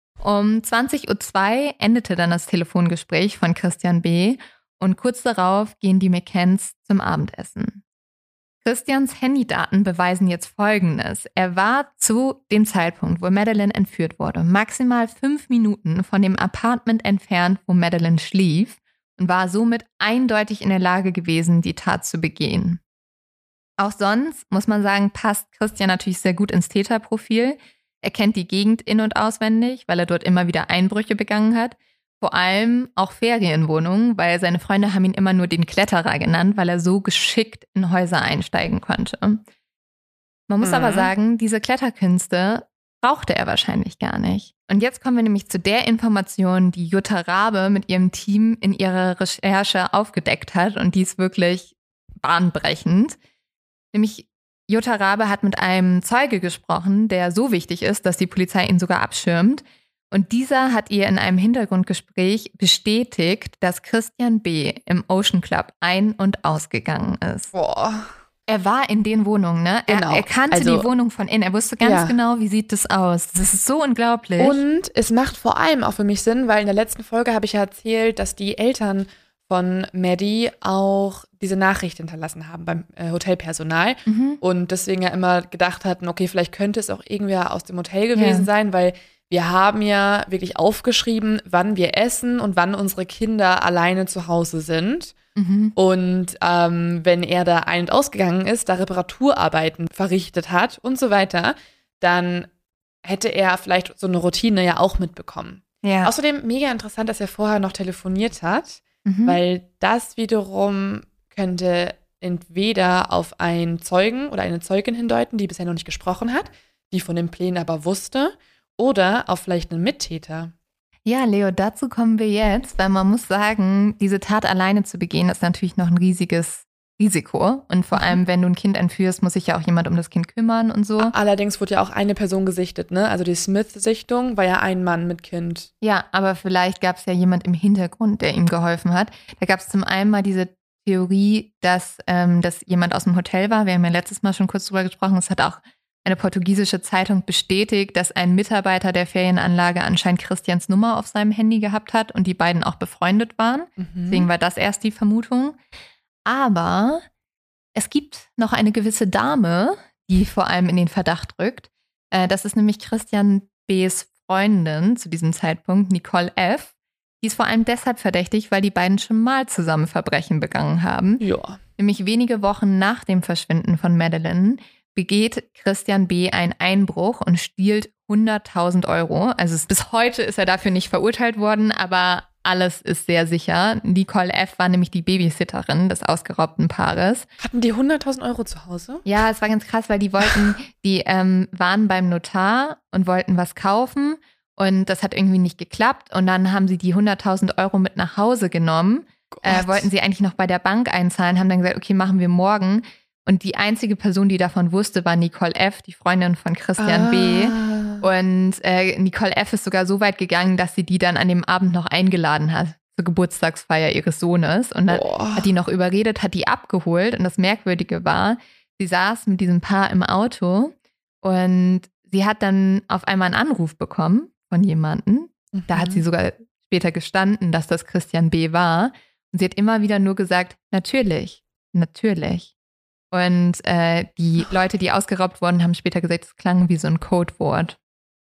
Um zwanzig Uhr zwei endete dann das Telefongespräch von Christian B. und kurz darauf gehen die McCanns zum Abendessen. Christians Handydaten beweisen jetzt Folgendes. Er war zu dem Zeitpunkt, wo Madeleine entführt wurde, maximal fünf Minuten von dem Apartment entfernt, wo Madeleine schlief und war somit eindeutig in der Lage gewesen, die Tat zu begehen. Auch sonst, muss man sagen, passt Christian natürlich sehr gut ins Täterprofil. Er kennt die Gegend in- und auswendig, weil er dort immer wieder Einbrüche begangen hat. Vor allem auch Ferienwohnungen, weil seine Freunde haben ihn immer nur den Kletterer genannt, weil er so geschickt in Häuser einsteigen konnte. Man muss mhm. aber sagen, diese Kletterkünste brauchte er wahrscheinlich gar nicht. Und jetzt kommen wir nämlich zu der Information, die Jutta Rabe mit ihrem Team in ihrer Recherche aufgedeckt hat. Und die ist wirklich bahnbrechend. Nämlich Jutta Rabe hat mit einem Zeuge gesprochen, der so wichtig ist, dass die Polizei ihn sogar abschirmt. Und dieser hat ihr in einem Hintergrundgespräch bestätigt, dass Christian B. im Ocean Club ein- und ausgegangen ist. Boah. Er war in den Wohnungen, ne? Er, genau. er kannte also, die Wohnung von innen. Er wusste ganz ja. genau, wie sieht das aus. Das ist so unglaublich. Und es macht vor allem auch für mich Sinn, weil in der letzten Folge habe ich ja erzählt, dass die Eltern von Maddie auch diese Nachricht hinterlassen haben beim äh, Hotelpersonal Mhm. und deswegen ja immer gedacht hatten, okay, vielleicht könnte es auch irgendwer aus dem Hotel gewesen Ja. sein, weil wir haben ja wirklich aufgeschrieben, wann wir essen und wann unsere Kinder alleine zu Hause sind. Mhm. Und ähm, wenn er da ein- und ausgegangen ist, da Reparaturarbeiten verrichtet hat und so weiter, dann hätte er vielleicht so eine Routine ja auch mitbekommen. Ja. Außerdem mega interessant, dass er vorher noch telefoniert hat, Mhm. weil das wiederum könnte entweder auf einen Zeugen oder eine Zeugin hindeuten, die bisher noch nicht gesprochen hat, die von den Plänen aber wusste, oder auf vielleicht einen Mittäter. Ja, Leo, dazu kommen wir jetzt, weil man muss sagen, diese Tat alleine zu begehen, ist natürlich noch ein riesiges Risiko. Und vor Mhm. allem, wenn du ein Kind entführst, muss sich ja auch jemand um das Kind kümmern und so. Allerdings wurde ja auch eine Person gesichtet, ne? Also die Smith-Sichtung war ja ein Mann mit Kind. Ja, aber vielleicht gab es ja jemand im Hintergrund, der ihm geholfen hat. Da gab es zum einen mal diese Theorie, dass ähm, das jemand aus dem Hotel war. Wir haben ja letztes Mal schon kurz drüber gesprochen. Es hat auch eine portugiesische Zeitung bestätigt, dass ein Mitarbeiter der Ferienanlage anscheinend Christians Nummer auf seinem Handy gehabt hat und die beiden auch befreundet waren. Mhm. Deswegen war das erst die Vermutung. Aber es gibt noch eine gewisse Dame, die vor allem in den Verdacht rückt. Äh, das ist nämlich Christian B.'s Freundin zu diesem Zeitpunkt, Nicole F. Die ist vor allem deshalb verdächtig, weil die beiden schon mal zusammen Verbrechen begangen haben. Ja. Nämlich wenige Wochen nach dem Verschwinden von Madeleine begeht Christian B. einen Einbruch und stiehlt hunderttausend Euro. Also es, bis heute ist er dafür nicht verurteilt worden, aber alles ist sehr sicher. Nicole F. war nämlich die Babysitterin des ausgeraubten Paares. Hatten die hunderttausend Euro zu Hause? Ja, es war ganz krass, weil die wollten, die ähm, waren beim Notar und wollten was kaufen und das hat irgendwie nicht geklappt und dann haben sie die hunderttausend Euro mit nach Hause genommen, äh, wollten sie eigentlich noch bei der Bank einzahlen, haben dann gesagt, okay, machen wir morgen. Und die einzige Person, die davon wusste, war Nicole F., die Freundin von Christian ah. B. Und äh, Nicole F. ist sogar so weit gegangen, dass sie die dann an dem Abend noch eingeladen hat zur Geburtstagsfeier ihres Sohnes. Und dann Boah. hat die noch überredet, hat die abgeholt. Und das Merkwürdige war, sie saß mit diesem Paar im Auto und sie hat dann auf einmal einen Anruf bekommen von jemandem. Da hat sie sogar später gestanden, dass das Christian B. war. Und sie hat immer wieder nur gesagt, natürlich, natürlich. Und äh, die Leute, die ausgeraubt wurden, haben später gesagt, es klang wie so ein Codewort.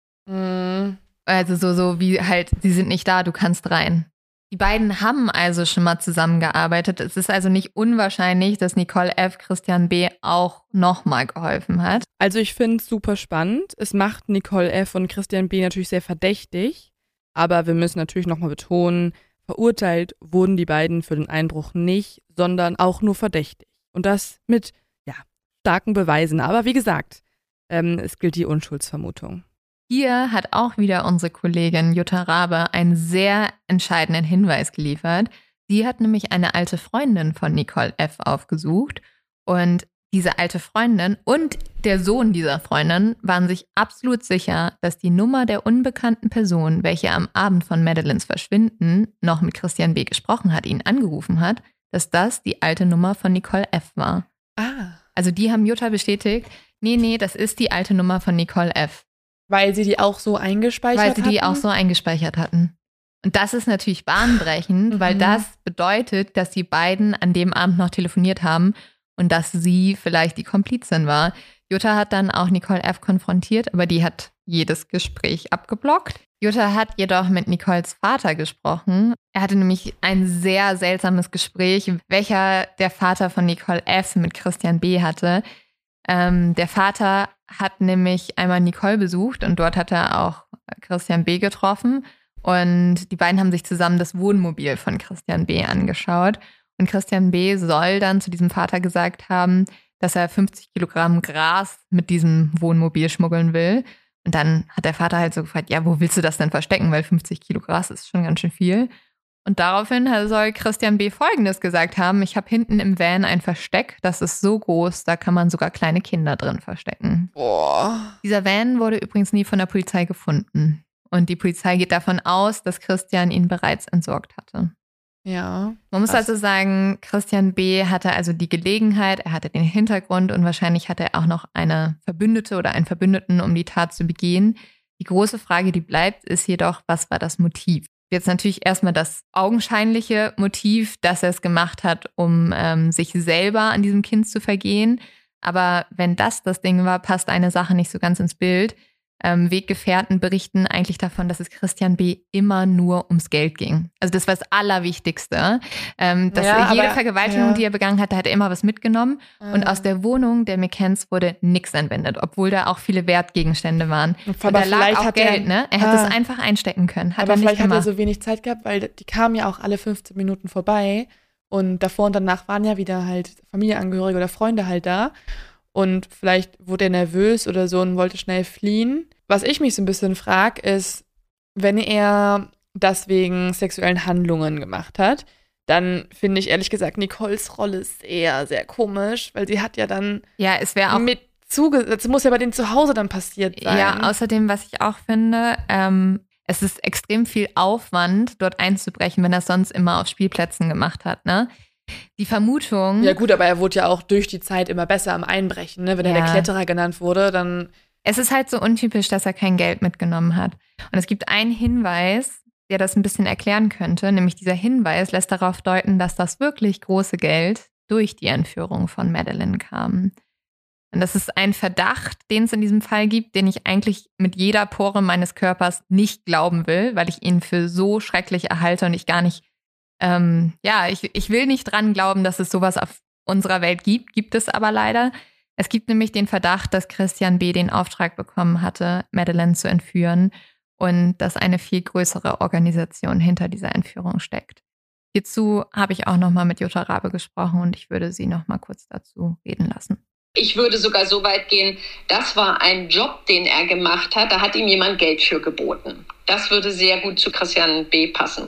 Mhm. Also so, so wie halt, sie sind nicht da, du kannst rein. Die beiden haben also schon mal zusammengearbeitet. Es ist also nicht unwahrscheinlich, dass Nicole F. Christian B. auch nochmal geholfen hat. Also ich finde es super spannend. Es macht Nicole F. und Christian B. natürlich sehr verdächtig. Aber wir müssen natürlich nochmal betonen, verurteilt wurden die beiden für den Einbruch nicht, sondern auch nur verdächtig. Und das mit, ja, starken Beweisen. Aber wie gesagt, ähm, es gilt die Unschuldsvermutung. Hier hat auch wieder unsere Kollegin Jutta Rabe einen sehr entscheidenden Hinweis geliefert. Sie hat nämlich eine alte Freundin von Nicole F. aufgesucht. Und diese alte Freundin und der Sohn dieser Freundin waren sich absolut sicher, dass die Nummer der unbekannten Person, welche am Abend von Madeleines Verschwinden noch mit Christian B. gesprochen hat, ihn angerufen hat, dass das die alte Nummer von Nicole F. war. Ah. Also die haben Jutta bestätigt, nee, nee, das ist die alte Nummer von Nicole F. Weil sie die auch so eingespeichert Weil sie die hatten? auch so eingespeichert hatten. Und das ist natürlich bahnbrechend, Mhm. weil das bedeutet, dass die beiden an dem Abend noch telefoniert haben und dass sie vielleicht die Komplizin war. Jutta hat dann auch Nicole F. konfrontiert, aber die hat jedes Gespräch abgeblockt. Jutta hat jedoch mit Nicoles Vater gesprochen. Er hatte nämlich ein sehr seltsames Gespräch, welcher der Vater von Nicole F. mit Christian B. hatte. Ähm, der Vater hat nämlich einmal Nicole besucht und dort hat er auch Christian B. getroffen. Und die beiden haben sich zusammen das Wohnmobil von Christian B. angeschaut. Und Christian B. soll dann zu diesem Vater gesagt haben, dass er fünfzig Kilogramm Gras mit diesem Wohnmobil schmuggeln will. Und dann hat der Vater halt so gefragt, ja, wo willst du das denn verstecken? Weil fünfzig Kilo Gras ist schon ganz schön viel. Und daraufhin soll Christian B. Folgendes gesagt haben: Ich habe hinten im Van ein Versteck, das ist so groß, da kann man sogar kleine Kinder drin verstecken. Boah. Dieser Van wurde übrigens nie von der Polizei gefunden. Und die Polizei geht davon aus, dass Christian ihn bereits entsorgt hatte. Ja. Man muss krass. also sagen, Christian B. hatte also die Gelegenheit, er hatte den Hintergrund und wahrscheinlich hatte er auch noch eine Verbündete oder einen Verbündeten, um die Tat zu begehen. Die große Frage, die bleibt, ist jedoch, was war das Motiv? Jetzt natürlich erstmal das augenscheinliche Motiv, dass er es gemacht hat, um ähm, sich selber an diesem Kind zu vergehen. Aber wenn das das Ding war, passt eine Sache nicht so ganz ins Bild. Ähm, Weggefährten berichten eigentlich davon, dass es Christian B. immer nur ums Geld ging. Also das war das Allerwichtigste. Ähm, dass Ja, jede aber, Vergewaltigung, ja. die er begangen hat, da hat er immer was mitgenommen. Ah. Und aus der Wohnung der McCanns wurde nichts entwendet, obwohl da auch viele Wertgegenstände waren. Aber Und da lag vielleicht auch hat Geld, er- ne? Er hätte Ah. es einfach einstecken können. Hat aber er nicht vielleicht hat er gemacht. so wenig Zeit gehabt, weil die kamen ja auch alle fünfzehn Minuten vorbei und davor und danach waren ja wieder halt Familienangehörige oder Freunde halt da und vielleicht wurde er nervös oder so und wollte schnell fliehen. Was ich mich so ein bisschen frage, ist, wenn er das wegen sexuellen Handlungen gemacht hat, dann finde ich ehrlich gesagt Nicoles Rolle sehr, sehr komisch, weil sie hat ja dann Ja, es wäre auch mit zuge... Das muss ja bei denen zu Hause dann passiert sein. Ja, außerdem, was ich auch finde, ähm, es ist extrem viel Aufwand, dort einzubrechen, wenn er es sonst immer auf Spielplätzen gemacht hat, ne? Die Vermutung, Ja gut, aber er wurde ja auch durch die Zeit immer besser am Einbrechen, ne? Wenn er Ja. der Kletterer genannt wurde, dann es ist halt so untypisch, dass er kein Geld mitgenommen hat. Und es gibt einen Hinweis, der das ein bisschen erklären könnte, nämlich dieser Hinweis lässt darauf deuten, dass das wirklich große Geld durch die Entführung von Madeleine kam. Und das ist ein Verdacht, den es in diesem Fall gibt, den ich eigentlich mit jeder Pore meines Körpers nicht glauben will, weil ich ihn für so schrecklich erhalte und ich gar nicht, ähm, ja, ich, ich will nicht dran glauben, dass es sowas auf unserer Welt gibt, gibt es aber leider. Es gibt nämlich den Verdacht, dass Christian B. den Auftrag bekommen hatte, Madeleine zu entführen und dass eine viel größere Organisation hinter dieser Entführung steckt. Hierzu habe ich auch nochmal mit Jutta Rabe gesprochen und ich würde sie nochmal kurz dazu reden lassen. Ich würde sogar so weit gehen, das war ein Job, den er gemacht hat. Da hat ihm jemand Geld für geboten. Das würde sehr gut zu Christian B. passen.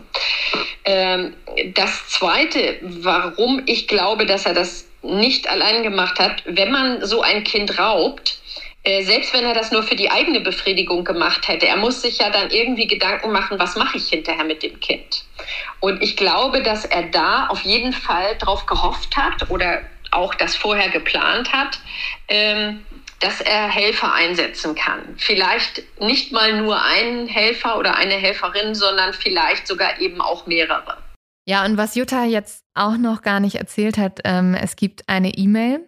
Ähm, das Zweite, warum ich glaube, dass er das nicht allein gemacht hat, wenn man so ein Kind raubt, äh, selbst wenn er das nur für die eigene Befriedigung gemacht hätte, er muss sich ja dann irgendwie Gedanken machen, was mache ich hinterher mit dem Kind? Und ich glaube, dass er da auf jeden Fall drauf gehofft hat oder auch das vorher geplant hat, ähm, dass er Helfer einsetzen kann. Vielleicht nicht mal nur einen Helfer oder eine Helferin, sondern vielleicht sogar eben auch mehrere. Ja, und was Jutta jetzt auch noch gar nicht erzählt hat, ähm, es gibt eine E-Mail,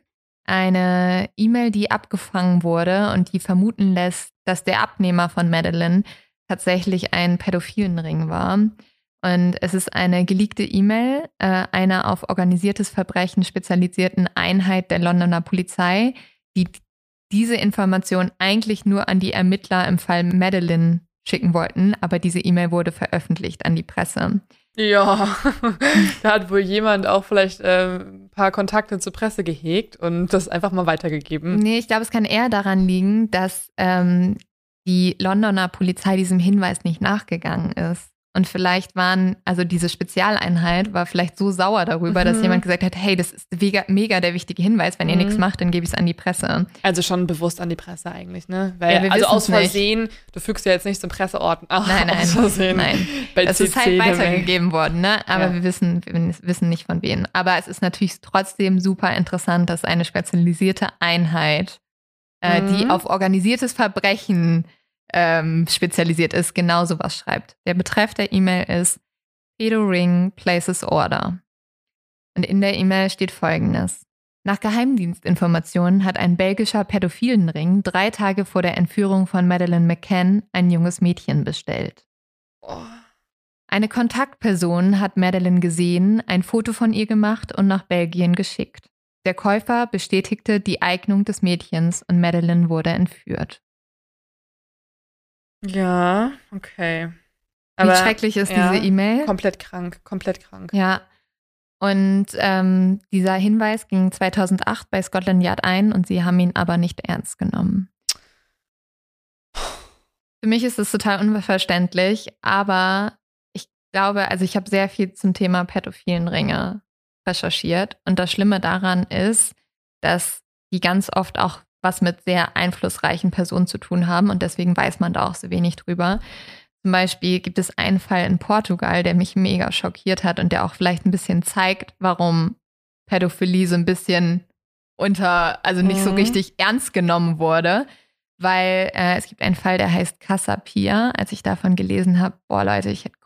eine E-Mail, die abgefangen wurde und die vermuten lässt, dass der Abnehmer von Madeleine tatsächlich ein pädophilen Ring war. Und es ist eine geleakte E-Mail äh, einer auf organisiertes Verbrechen spezialisierten Einheit der Londoner Polizei, die diese Information eigentlich nur an die Ermittler im Fall Madeleine schicken wollten, aber diese E-Mail wurde veröffentlicht an die Presse. ja, da hat wohl jemand auch vielleicht ähm, ein paar Kontakte zur Presse gehegt und das einfach mal weitergegeben. Nee, ich glaube, es kann eher daran liegen, dass ähm, die Londoner Polizei diesem Hinweis nicht nachgegangen ist. Und vielleicht waren, also diese Spezialeinheit war vielleicht so sauer darüber, Mhm. dass jemand gesagt hat, hey, das ist mega, mega der wichtige Hinweis, wenn ihr Mhm. nichts macht, dann gebe ich es an die Presse. Also schon bewusst an die Presse eigentlich, ne? Weil, Ja, wir also aus wissen's nicht. Versehen, du fügst ja jetzt nicht zum Presseorten. Ach, Nein, nein, aus Versehen. nein. Bei Es C ist halt C, weitergegeben worden, ne? Aber Ja. wir wissen, wir wissen nicht von wem. Aber es ist natürlich trotzdem super interessant, dass eine spezialisierte Einheit, äh, Mhm. die auf organisiertes Verbrechen ähm, spezialisiert ist, genau sowas schreibt. Der Betreff der E-Mail ist Pedo Ring Places Order. Und in der E-Mail steht Folgendes. Nach Geheimdienstinformationen hat ein belgischer Pädophilenring drei Tage vor der Entführung von Madeleine McCann ein junges Mädchen bestellt. Oh. Eine Kontaktperson hat Madeleine gesehen, ein Foto von ihr gemacht und nach Belgien geschickt. Der Käufer bestätigte die Eignung des Mädchens und Madeleine wurde entführt. Ja, okay. Wie schrecklich ist ja, diese E-Mail? Komplett krank, komplett krank. Ja. Und ähm, dieser Hinweis ging zweitausendacht bei Scotland Yard ein und sie haben ihn aber nicht ernst genommen. Für mich ist es total unverständlich, aber ich glaube, also ich habe sehr viel zum Thema pädophilen Ringe recherchiert und das Schlimme daran ist, dass die ganz oft auch was mit sehr einflussreichen Personen zu tun haben und deswegen weiß man da auch so wenig drüber. Zum Beispiel gibt es einen Fall in Portugal, der mich mega schockiert hat und der auch vielleicht ein bisschen zeigt, warum Pädophilie so ein bisschen unter, also nicht so Mhm. richtig ernst genommen wurde. Weil äh, es gibt einen Fall, der heißt Casa Pia. Als ich davon gelesen habe, boah Leute, ich hätte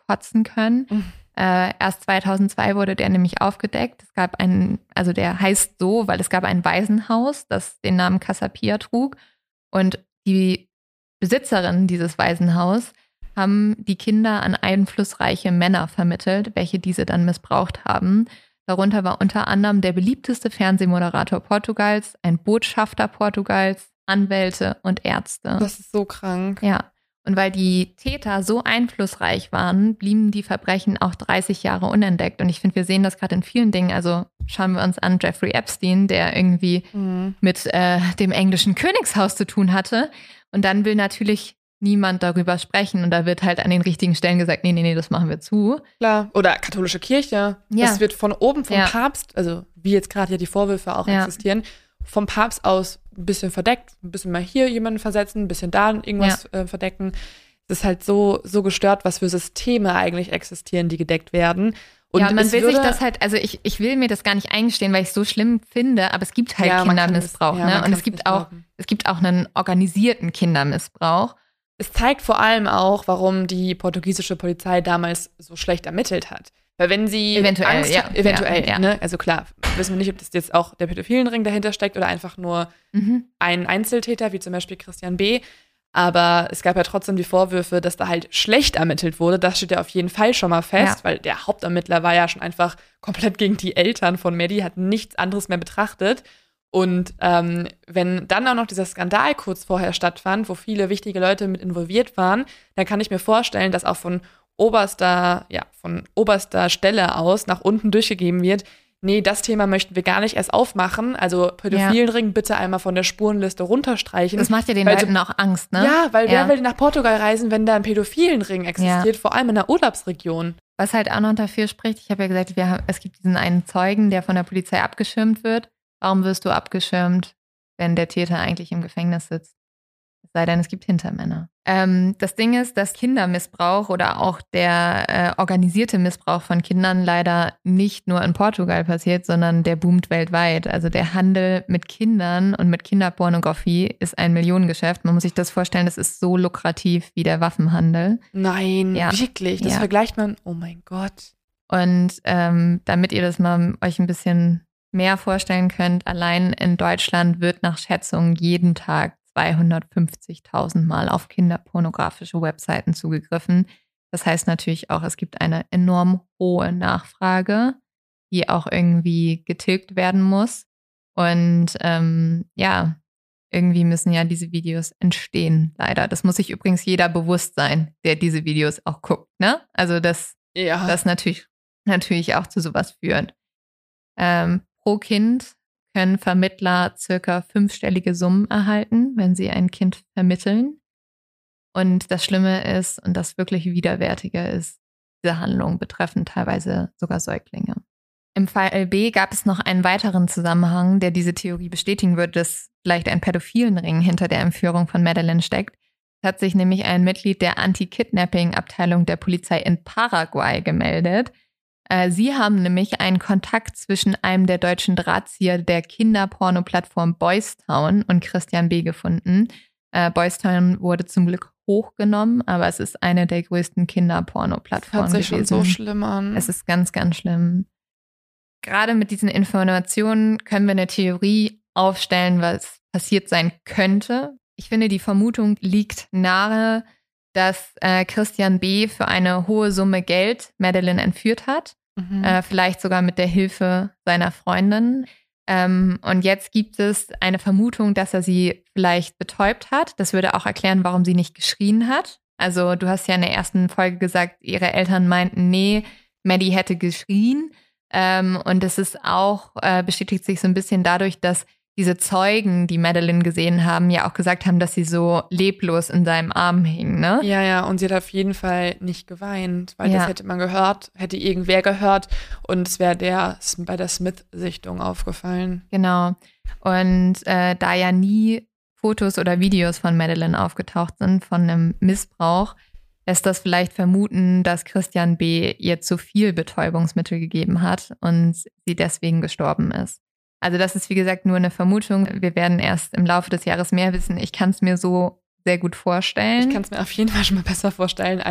kotzen können. Mhm. Äh, erst zweitausendzwei wurde der nämlich aufgedeckt. Es gab ein, also der heißt so, weil es gab ein Waisenhaus, das den Namen Casa Pia trug. Und die Besitzerinnen dieses Waisenhaus haben die Kinder an einflussreiche Männer vermittelt, welche diese dann missbraucht haben. Darunter war unter anderem der beliebteste Fernsehmoderator Portugals, ein Botschafter Portugals, Anwälte und Ärzte. Das ist so krank. Ja. Und weil die Täter so einflussreich waren, blieben die Verbrechen auch dreißig Jahre unentdeckt. Und ich finde, wir sehen das gerade in vielen Dingen. Also schauen wir uns an Jeffrey Epstein, der irgendwie mhm. mit äh, dem englischen Königshaus zu tun hatte. Und dann will natürlich niemand darüber sprechen. Und da wird halt an den richtigen Stellen gesagt, nee, nee, nee, das machen wir zu. Klar. Oder katholische Kirche. Ja. Das wird von oben vom ja. Papst, also wie jetzt gerade hier die Vorwürfe auch ja. existieren, vom Papst aus ein bisschen verdeckt, ein bisschen mal hier jemanden versetzen, ein bisschen da irgendwas ja. äh, verdecken. Es ist halt so, so gestört, was für Systeme eigentlich existieren, die gedeckt werden. Und ja, und man will sich das halt, also ich, ich will mir das gar nicht eingestehen, weil ich es so schlimm finde, aber es gibt halt ja, Kindermissbrauch, das, ja, ne? Und es gibt auch, glauben. es gibt auch einen organisierten Kindermissbrauch. Es zeigt vor allem auch, warum die portugiesische Polizei damals so schlecht ermittelt hat. Weil wenn sie eventuell, Angst ja, hat, eventuell, ja, ja. ne? Also klar, wissen wir nicht, ob das jetzt auch der Pädophilenring dahinter steckt oder einfach nur mhm. ein Einzeltäter, wie zum Beispiel Christian B. Aber es gab ja trotzdem die Vorwürfe, dass da halt schlecht ermittelt wurde. Das steht ja auf jeden Fall schon mal fest, ja. weil der Hauptermittler war ja schon einfach komplett gegen die Eltern von Maddie, hat nichts anderes mehr betrachtet. Und ähm, wenn dann auch noch dieser Skandal kurz vorher stattfand, wo viele wichtige Leute mit involviert waren, dann kann ich mir vorstellen, dass auch von oberster, ja, von oberster Stelle aus nach unten durchgegeben wird, nee, das Thema möchten wir gar nicht erst aufmachen. Also Pädophilenring ja. bitte einmal von der Spurenliste runterstreichen. Das macht ja den Leuten auch Angst, ne? Ja, weil ja. wer will nach Portugal reisen, wenn da ein Pädophilenring existiert, ja. vor allem in der Urlaubsregion. Was halt auch noch dafür spricht, ich habe ja gesagt, wir haben, es gibt diesen einen Zeugen, der von der Polizei abgeschirmt wird. Warum wirst du abgeschirmt, wenn der Täter eigentlich im Gefängnis sitzt? Es sei denn, es gibt Hintermänner. Ähm, das Ding ist, dass Kindermissbrauch oder auch der äh, organisierte Missbrauch von Kindern leider nicht nur in Portugal passiert, sondern der boomt weltweit. Also der Handel mit Kindern und mit Kinderpornografie ist ein Millionengeschäft. Man muss sich das vorstellen, das ist so lukrativ wie der Waffenhandel. Nein, ja. wirklich. Das ja. vergleicht man, oh mein Gott. Und ähm, damit ihr das mal euch ein bisschen mehr vorstellen könnt, allein in Deutschland wird nach Schätzungen jeden Tag zweihundertfünfzigtausend Mal auf kinderpornografische Webseiten zugegriffen. Das heißt natürlich auch, es gibt eine enorm hohe Nachfrage, die auch irgendwie getilgt werden muss. Und ähm, ja, irgendwie müssen ja diese Videos entstehen, leider. Das muss sich übrigens jeder bewusst sein, der diese Videos auch guckt, ne? Also das, ja. das natürlich, natürlich auch zu sowas führt. Ähm, pro Kind können Vermittler circa fünfstellige Summen erhalten, wenn sie ein Kind vermitteln. Und das Schlimme ist und das wirklich Widerwärtige ist, diese Handlungen betreffen teilweise sogar Säuglinge. Im Fall B gab es noch einen weiteren Zusammenhang, der diese Theorie bestätigen würde, dass vielleicht ein Pädophilenring hinter der Entführung von Madeleine steckt. Es hat sich nämlich ein Mitglied der Anti-Kidnapping-Abteilung der Polizei in Paraguay gemeldet. Sie haben nämlich einen Kontakt zwischen einem der deutschen Drahtzieher der Kinderporno-Plattform Boystown und Christian B. gefunden. Äh, Boystown wurde zum Glück hochgenommen, aber es ist eine der größten Kinderporno-Plattformen gewesen. Hört sich schon so schlimm an. Es ist ganz, ganz schlimm. Gerade mit diesen Informationen können wir eine Theorie aufstellen, was passiert sein könnte. Ich finde, die Vermutung liegt nahe, dass äh, Christian B. für eine hohe Summe Geld Madeleine entführt hat. Mhm. Äh, vielleicht sogar mit der Hilfe seiner Freundin. Ähm, und jetzt gibt es eine Vermutung, dass er sie vielleicht betäubt hat. Das würde auch erklären, warum sie nicht geschrien hat. Also du hast ja in der ersten Folge gesagt, ihre Eltern meinten, nee, Maddie hätte geschrien. Ähm, und das ist auch, äh, bestätigt sich so ein bisschen dadurch, dass diese Zeugen, die Madeleine gesehen haben, ja auch gesagt haben, dass sie so leblos in seinem Arm hing, ne? Ja, ja, und sie hat auf jeden Fall nicht geweint, weil ja. das hätte man gehört, hätte irgendwer gehört und es wäre der bei der Smith-Sichtung aufgefallen. Genau. Und äh, da ja nie Fotos oder Videos von Madeleine aufgetaucht sind, von einem Missbrauch, lässt das vielleicht vermuten, dass Christian B. ihr zu viel Betäubungsmittel gegeben hat und sie deswegen gestorben ist. Also das ist, wie gesagt, nur eine Vermutung. Wir werden erst im Laufe des Jahres mehr wissen. Ich kann es mir so sehr gut vorstellen. Ich kann es mir auf jeden Fall schon mal besser vorstellen, als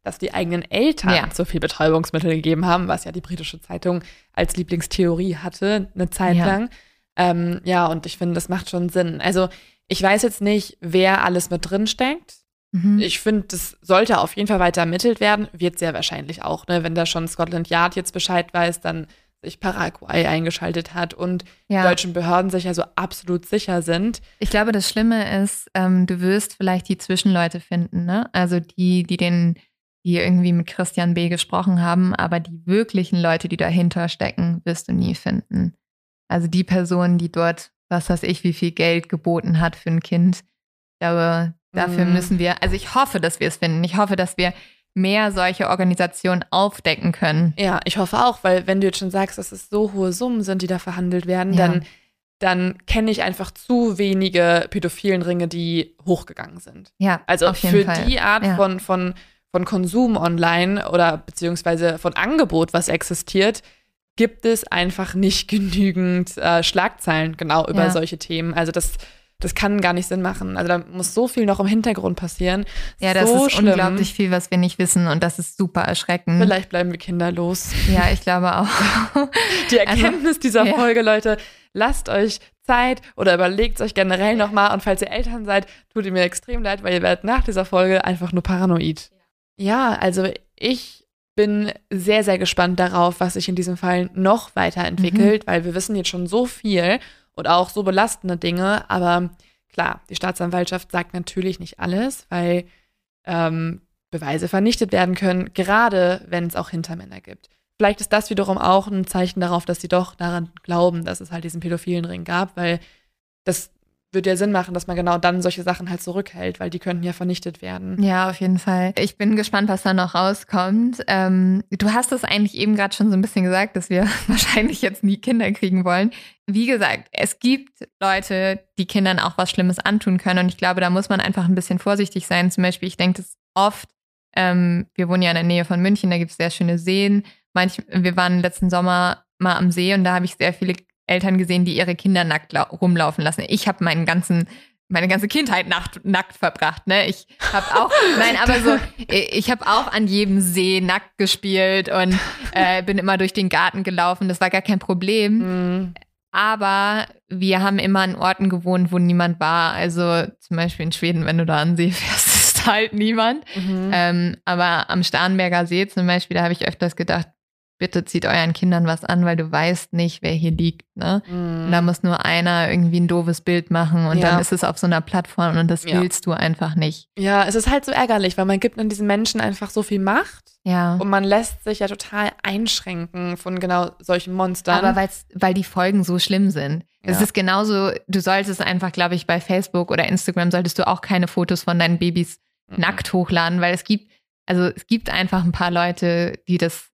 dass die eigenen Eltern Ja. zu viel Betäubungsmittel gegeben haben, was ja die britische Zeitung als Lieblingstheorie hatte, eine Zeit Ja. lang. Ähm, ja, und ich finde, das macht schon Sinn. Also ich weiß jetzt nicht, wer alles mit drin steckt. Mhm. Ich finde, das sollte auf jeden Fall weiter ermittelt werden. Wird sehr wahrscheinlich auch, ne? Wenn da schon Scotland Yard jetzt Bescheid weiß, dann sich Paraguay eingeschaltet hat und die Ja. deutschen Behörden sich ja so absolut sicher sind. Ich glaube, das Schlimme ist, ähm, du wirst vielleicht die Zwischenleute finden, ne? Also die, die den, die irgendwie mit Christian B. gesprochen haben, aber die wirklichen Leute, die dahinter stecken, wirst du nie finden. Also die Person, die dort, was weiß ich, wie viel Geld geboten hat für ein Kind. Ich glaube, dafür Mhm. müssen wir, also ich hoffe, dass wir es finden. Ich hoffe, dass wir mehr solche Organisationen aufdecken können. Ja, ich hoffe auch, weil wenn du jetzt schon sagst, dass es so hohe Summen sind, die da verhandelt werden, Ja. dann, dann kenne ich einfach zu wenige pädophilen Ringe, die hochgegangen sind. Ja, Also auf jeden für Fall. die Art Ja. von, von, von Konsum online oder beziehungsweise von Angebot, was existiert, gibt es einfach nicht genügend äh, Schlagzeilen genau über Ja. solche Themen. Also das, das kann gar nicht Sinn machen. Also da muss so viel noch im Hintergrund passieren. Ja, das so ist schlimm. unglaublich viel, was wir nicht wissen und das ist super erschreckend. Vielleicht bleiben wir kinderlos. Ja, ich glaube auch. Die Erkenntnis dieser ja. Folge, Leute, lasst euch Zeit oder überlegt euch generell nochmal. Und falls ihr Eltern seid, tut ihr mir extrem leid, weil ihr werdet nach dieser Folge einfach nur paranoid. Ja, also ich bin sehr, sehr gespannt darauf, was sich in diesem Fall noch weiterentwickelt, weil wir wissen jetzt schon so viel und auch so belastende Dinge. Aber klar, die Staatsanwaltschaft sagt natürlich nicht alles, weil ähm, Beweise vernichtet werden können, gerade wenn es auch Hintermänner gibt. Vielleicht ist das wiederum auch ein Zeichen darauf, dass sie doch daran glauben, dass es halt diesen pädophilen Ring gab, weil das würde ja Sinn machen, dass man genau dann solche Sachen halt zurückhält, weil die könnten ja vernichtet werden. Ja, auf jeden Fall. Ich bin gespannt, was da noch rauskommt. Ähm, du hast es eigentlich eben gerade schon so ein bisschen gesagt, dass wir wahrscheinlich jetzt nie Kinder kriegen wollen. Wie gesagt, es gibt Leute, die Kindern auch was Schlimmes antun können und ich glaube, da muss man einfach ein bisschen vorsichtig sein. Zum Beispiel, ich denke das oft, ähm, wir wohnen ja in der Nähe von München, da gibt es sehr schöne Seen. Manch, wir waren letzten Sommer mal am See und da habe ich sehr viele Eltern gesehen, die ihre Kinder nackt lau- rumlaufen lassen. Ich habe meinen ganzen, meine ganze Kindheit nackt, nackt verbracht. Ne? Ich habe auch, nein, aber so, ich habe auch an jedem See nackt gespielt und äh, bin immer durch den Garten gelaufen. Das war gar kein Problem. Mhm. Aber wir haben immer an Orten gewohnt, wo niemand war. Also zum Beispiel in Schweden, wenn du da an See fährst, ist halt niemand. Mhm. Ähm, aber am Starnberger See zum Beispiel, da habe ich öfters gedacht, bitte zieht euren Kindern was an, weil du weißt nicht, wer hier liegt. Ne? Mhm. Und da muss nur einer irgendwie ein doofes Bild machen und Ja. dann ist es auf so einer Plattform und das Ja. willst du einfach nicht. Ja, es ist halt so ärgerlich, weil man gibt dann diesen Menschen einfach so viel Macht Ja. und man lässt sich ja total einschränken von genau solchen Monstern. Aber weil's, weil die Folgen so schlimm sind. Es Ja. ist genauso, du solltest einfach, glaube ich, bei Facebook oder Instagram solltest du auch keine Fotos von deinen Babys Mhm. nackt hochladen, weil es gibt, also es gibt einfach ein paar Leute, die das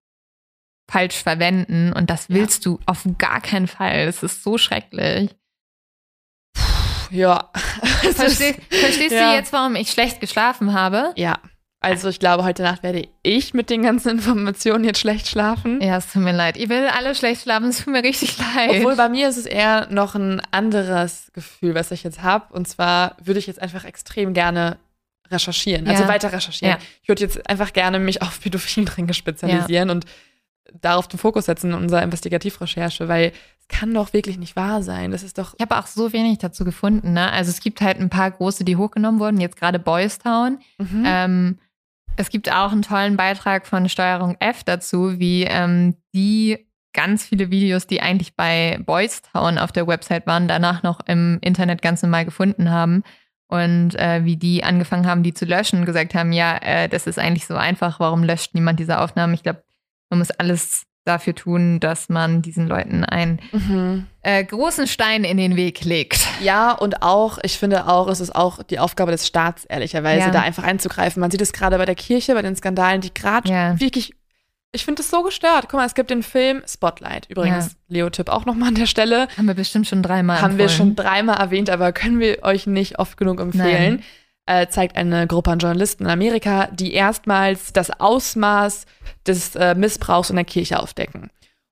falsch verwenden und das willst du auf gar keinen Fall. Es ist so schrecklich. Ja. Es Versteh, ist- verstehst ja. du jetzt, warum ich schlecht geschlafen habe? Ja. Also ich glaube, heute Nacht werde ich mit den ganzen Informationen jetzt schlecht schlafen. Ja, es tut mir leid. Ihr will alle schlecht schlafen, es tut mir richtig leid. Obwohl bei mir ist es eher noch ein anderes Gefühl, was ich jetzt habe. Und zwar würde ich jetzt einfach extrem gerne recherchieren, also Ja. weiter recherchieren. Ja. Ich würde jetzt einfach gerne mich auf Pädophilenringe spezialisieren und darauf den Fokus setzen in unserer Investigativrecherche, weil es kann doch wirklich nicht wahr sein. Das ist doch. Ich habe auch so wenig dazu gefunden. Ne? Also es gibt halt ein paar große, die hochgenommen wurden, jetzt gerade Boys Town. Mhm. Ähm, es gibt auch einen tollen Beitrag von Steuerung F dazu, wie ähm, die ganz viele Videos, die eigentlich bei Boys Town auf der Website waren, danach noch im Internet ganz normal gefunden haben. Und äh, wie die angefangen haben, die zu löschen, gesagt haben, ja, äh, das ist eigentlich so einfach, warum löscht niemand diese Aufnahmen? Ich glaube, man muss alles dafür tun, dass man diesen Leuten einen Mhm. äh, großen Stein in den Weg legt. Ja, und auch, ich finde auch, es ist auch die Aufgabe des Staats, ehrlicherweise, Ja. da einfach einzugreifen. Man sieht es gerade bei der Kirche, bei den Skandalen, die gerade Ja. wirklich, ich finde es so gestört. Guck mal, es gibt den Film Spotlight. Übrigens, Ja. Leo-Tipp auch nochmal an der Stelle. Haben wir bestimmt schon dreimal Haben wir schon empfohlen. dreimal erwähnt, aber können wir euch nicht oft genug empfehlen. Äh, zeigt eine Gruppe an Journalisten in Amerika, die erstmals das Ausmaß des äh, Missbrauchs in der Kirche aufdecken.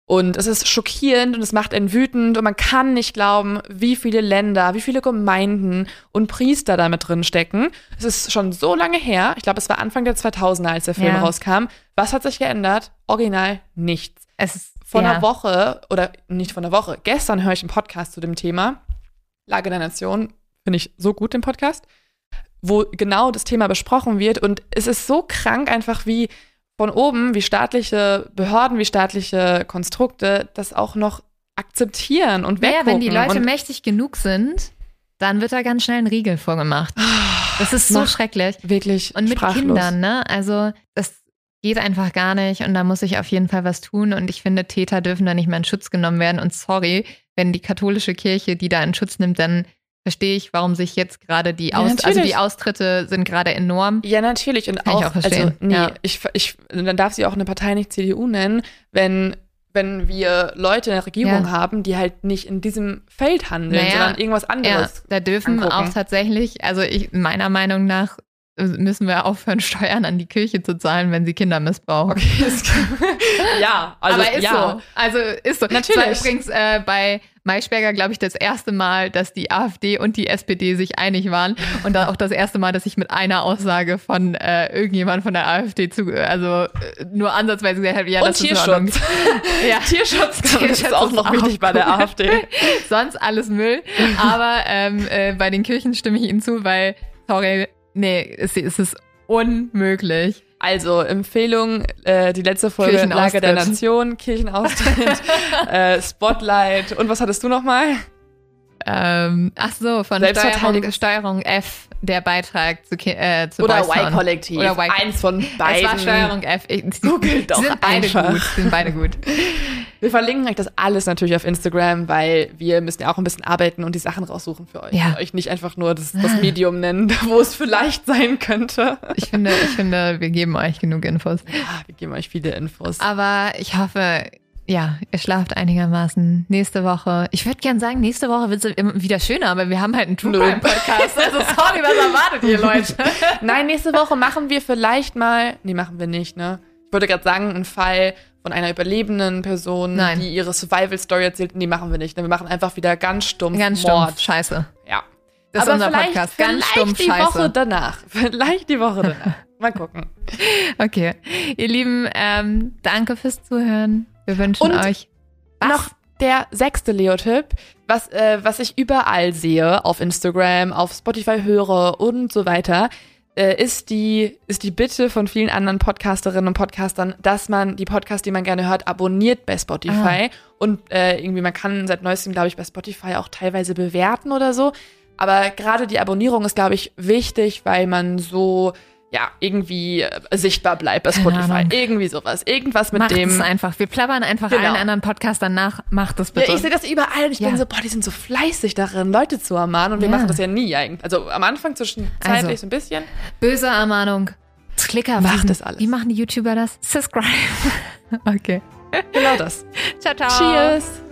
Und es ist schockierend und es macht einen wütend und man kann nicht glauben, wie viele Länder, wie viele Gemeinden und Priester da mit drin stecken. Es ist schon so lange her, ich glaube, es war Anfang der zweitausender, als der Film Ja. rauskam. Was hat sich geändert? Original nichts. Es ist, Vor ja. einer Woche, oder nicht vor einer Woche, gestern höre ich einen Podcast zu dem Thema, Lage der Nation, finde ich so gut, den Podcast, wo genau das Thema besprochen wird. Und es ist so krank einfach, wie von oben, wie staatliche Behörden, wie staatliche Konstrukte das auch noch akzeptieren und Naja, weggucken. wenn die Leute und mächtig genug sind, dann wird da ganz schnell ein Riegel vorgemacht. Das ist so Mach- schrecklich. wirklich Und mit sprachlos. Kindern, ne? Also das geht einfach gar nicht und da muss ich auf jeden Fall was tun und ich finde, Täter dürfen da nicht mehr in Schutz genommen werden und sorry, wenn die katholische Kirche die da in Schutz nimmt, dann verstehe ich, warum sich jetzt gerade die Ja, Aus natürlich. also die Austritte sind gerade enorm. Ja, natürlich. Und Kann ich auch, auch verstehen. also, nee, Ja. ich, ich, dann darf sie auch eine Partei nicht C D U nennen, wenn, wenn wir Leute in der Regierung Ja. haben, die halt nicht in diesem Feld handeln, Naja, sondern irgendwas Ja, anderes. da dürfen angucken. auch tatsächlich, also ich meiner Meinung nach müssen wir aufhören, Steuern an die Kirche zu zahlen, wenn sie Kinder missbrauchen. Okay, das, ja, also Aber ist ja. so. Also ist so. Natürlich. Es war übrigens äh, bei Maischberger, glaube ich, das erste Mal, dass die AfD und die S P D sich einig waren. Und dann auch das erste Mal, dass ich mit einer Aussage von äh, irgendjemand von der AfD zu, also äh, nur ansatzweise gesagt habe, ja, Und das ist in Ordnung. Tierschutz. Ja. Tierschutz, Tierschutz ist auch ist noch auch wichtig bei der cool. AfD. Sonst alles Müll. Aber ähm, äh, bei den Kirchen stimme ich Ihnen zu, weil, sorry, nee, es, es ist unmöglich. Also, Empfehlung, äh, die letzte Folge Lage Kirchenaustritt. der Nation, Kirchenaustritt, äh, Spotlight und was hattest du nochmal? Ähm, ach so, von Selbstverteidigung. Steuerung, Steuerung F, der Beitrag zu, Ki- äh, zu Oder Boystown. Y-Kollektiv. Oder Y- Eins von Es beiden. war Steuerung F. Ich, die, Googelt die doch sind beide einfach. gut. Die sind beide gut. Wir verlinken euch das alles natürlich auf Instagram, weil wir müssen ja auch ein bisschen arbeiten und die Sachen raussuchen für euch. Ja. Euch nicht einfach nur das, das Medium nennen, wo es vielleicht sein könnte. Ich finde, ich finde, wir geben euch genug Infos. Ja, wir geben euch viele Infos. Aber ich hoffe, ja, ihr schlaft einigermaßen. Nächste Woche. Ich würde gern sagen, nächste Woche wird es wieder schöner, aber wir haben halt einen True Nö. Crime Podcast. Also sorry, was erwartet ihr, Leute? Nein, nächste Woche machen wir vielleicht mal, nee, machen wir nicht, ne? Ich wollte gerade sagen, einen Fall von einer überlebenden Person, Nein. die ihre Survival-Story erzählt. Nee, machen wir nicht. Ne? Wir machen einfach wieder ganz stumpf Ganz Mord. stumpf. Scheiße. Ja. Das ist Aber unser vielleicht, Podcast. Ganz vielleicht stumpf. die Scheiße. Woche danach. Vielleicht die Woche danach. Mal gucken. Okay. Ihr Lieben, ähm, danke fürs Zuhören. Wir wünschen Und euch was? Noch der sechste Leo-Tipp, was, äh, was ich überall sehe, auf Instagram, auf Spotify höre und so weiter, äh, ist, die, ist die Bitte von vielen anderen Podcasterinnen und Podcastern, dass man die Podcasts, die man gerne hört, abonniert bei Spotify. Und äh, irgendwie, man kann seit neuestem, glaube ich, bei Spotify auch teilweise bewerten oder so. Aber gerade die Abonnierung ist, glaube ich, wichtig, weil man so ja, irgendwie äh, sichtbar bleibt bei Keine Spotify. Ahnung. Irgendwie sowas. Irgendwas mit Macht dem. es einfach. Wir plappern einfach Genau. allen anderen Podcastern nach. Macht das Ja, bitte. ich sehe das überall und ich Ja. bin so, boah, die sind so fleißig darin, Leute zu ermahnen und wir Ja. machen das ja nie eigentlich. Also am Anfang zwischenzeitlich Also. so ein bisschen. Böse Ermahnung. Klicker. Macht das alles. Wie machen die YouTuber das? Subscribe. Okay. Genau das. Ciao, ciao. Cheers!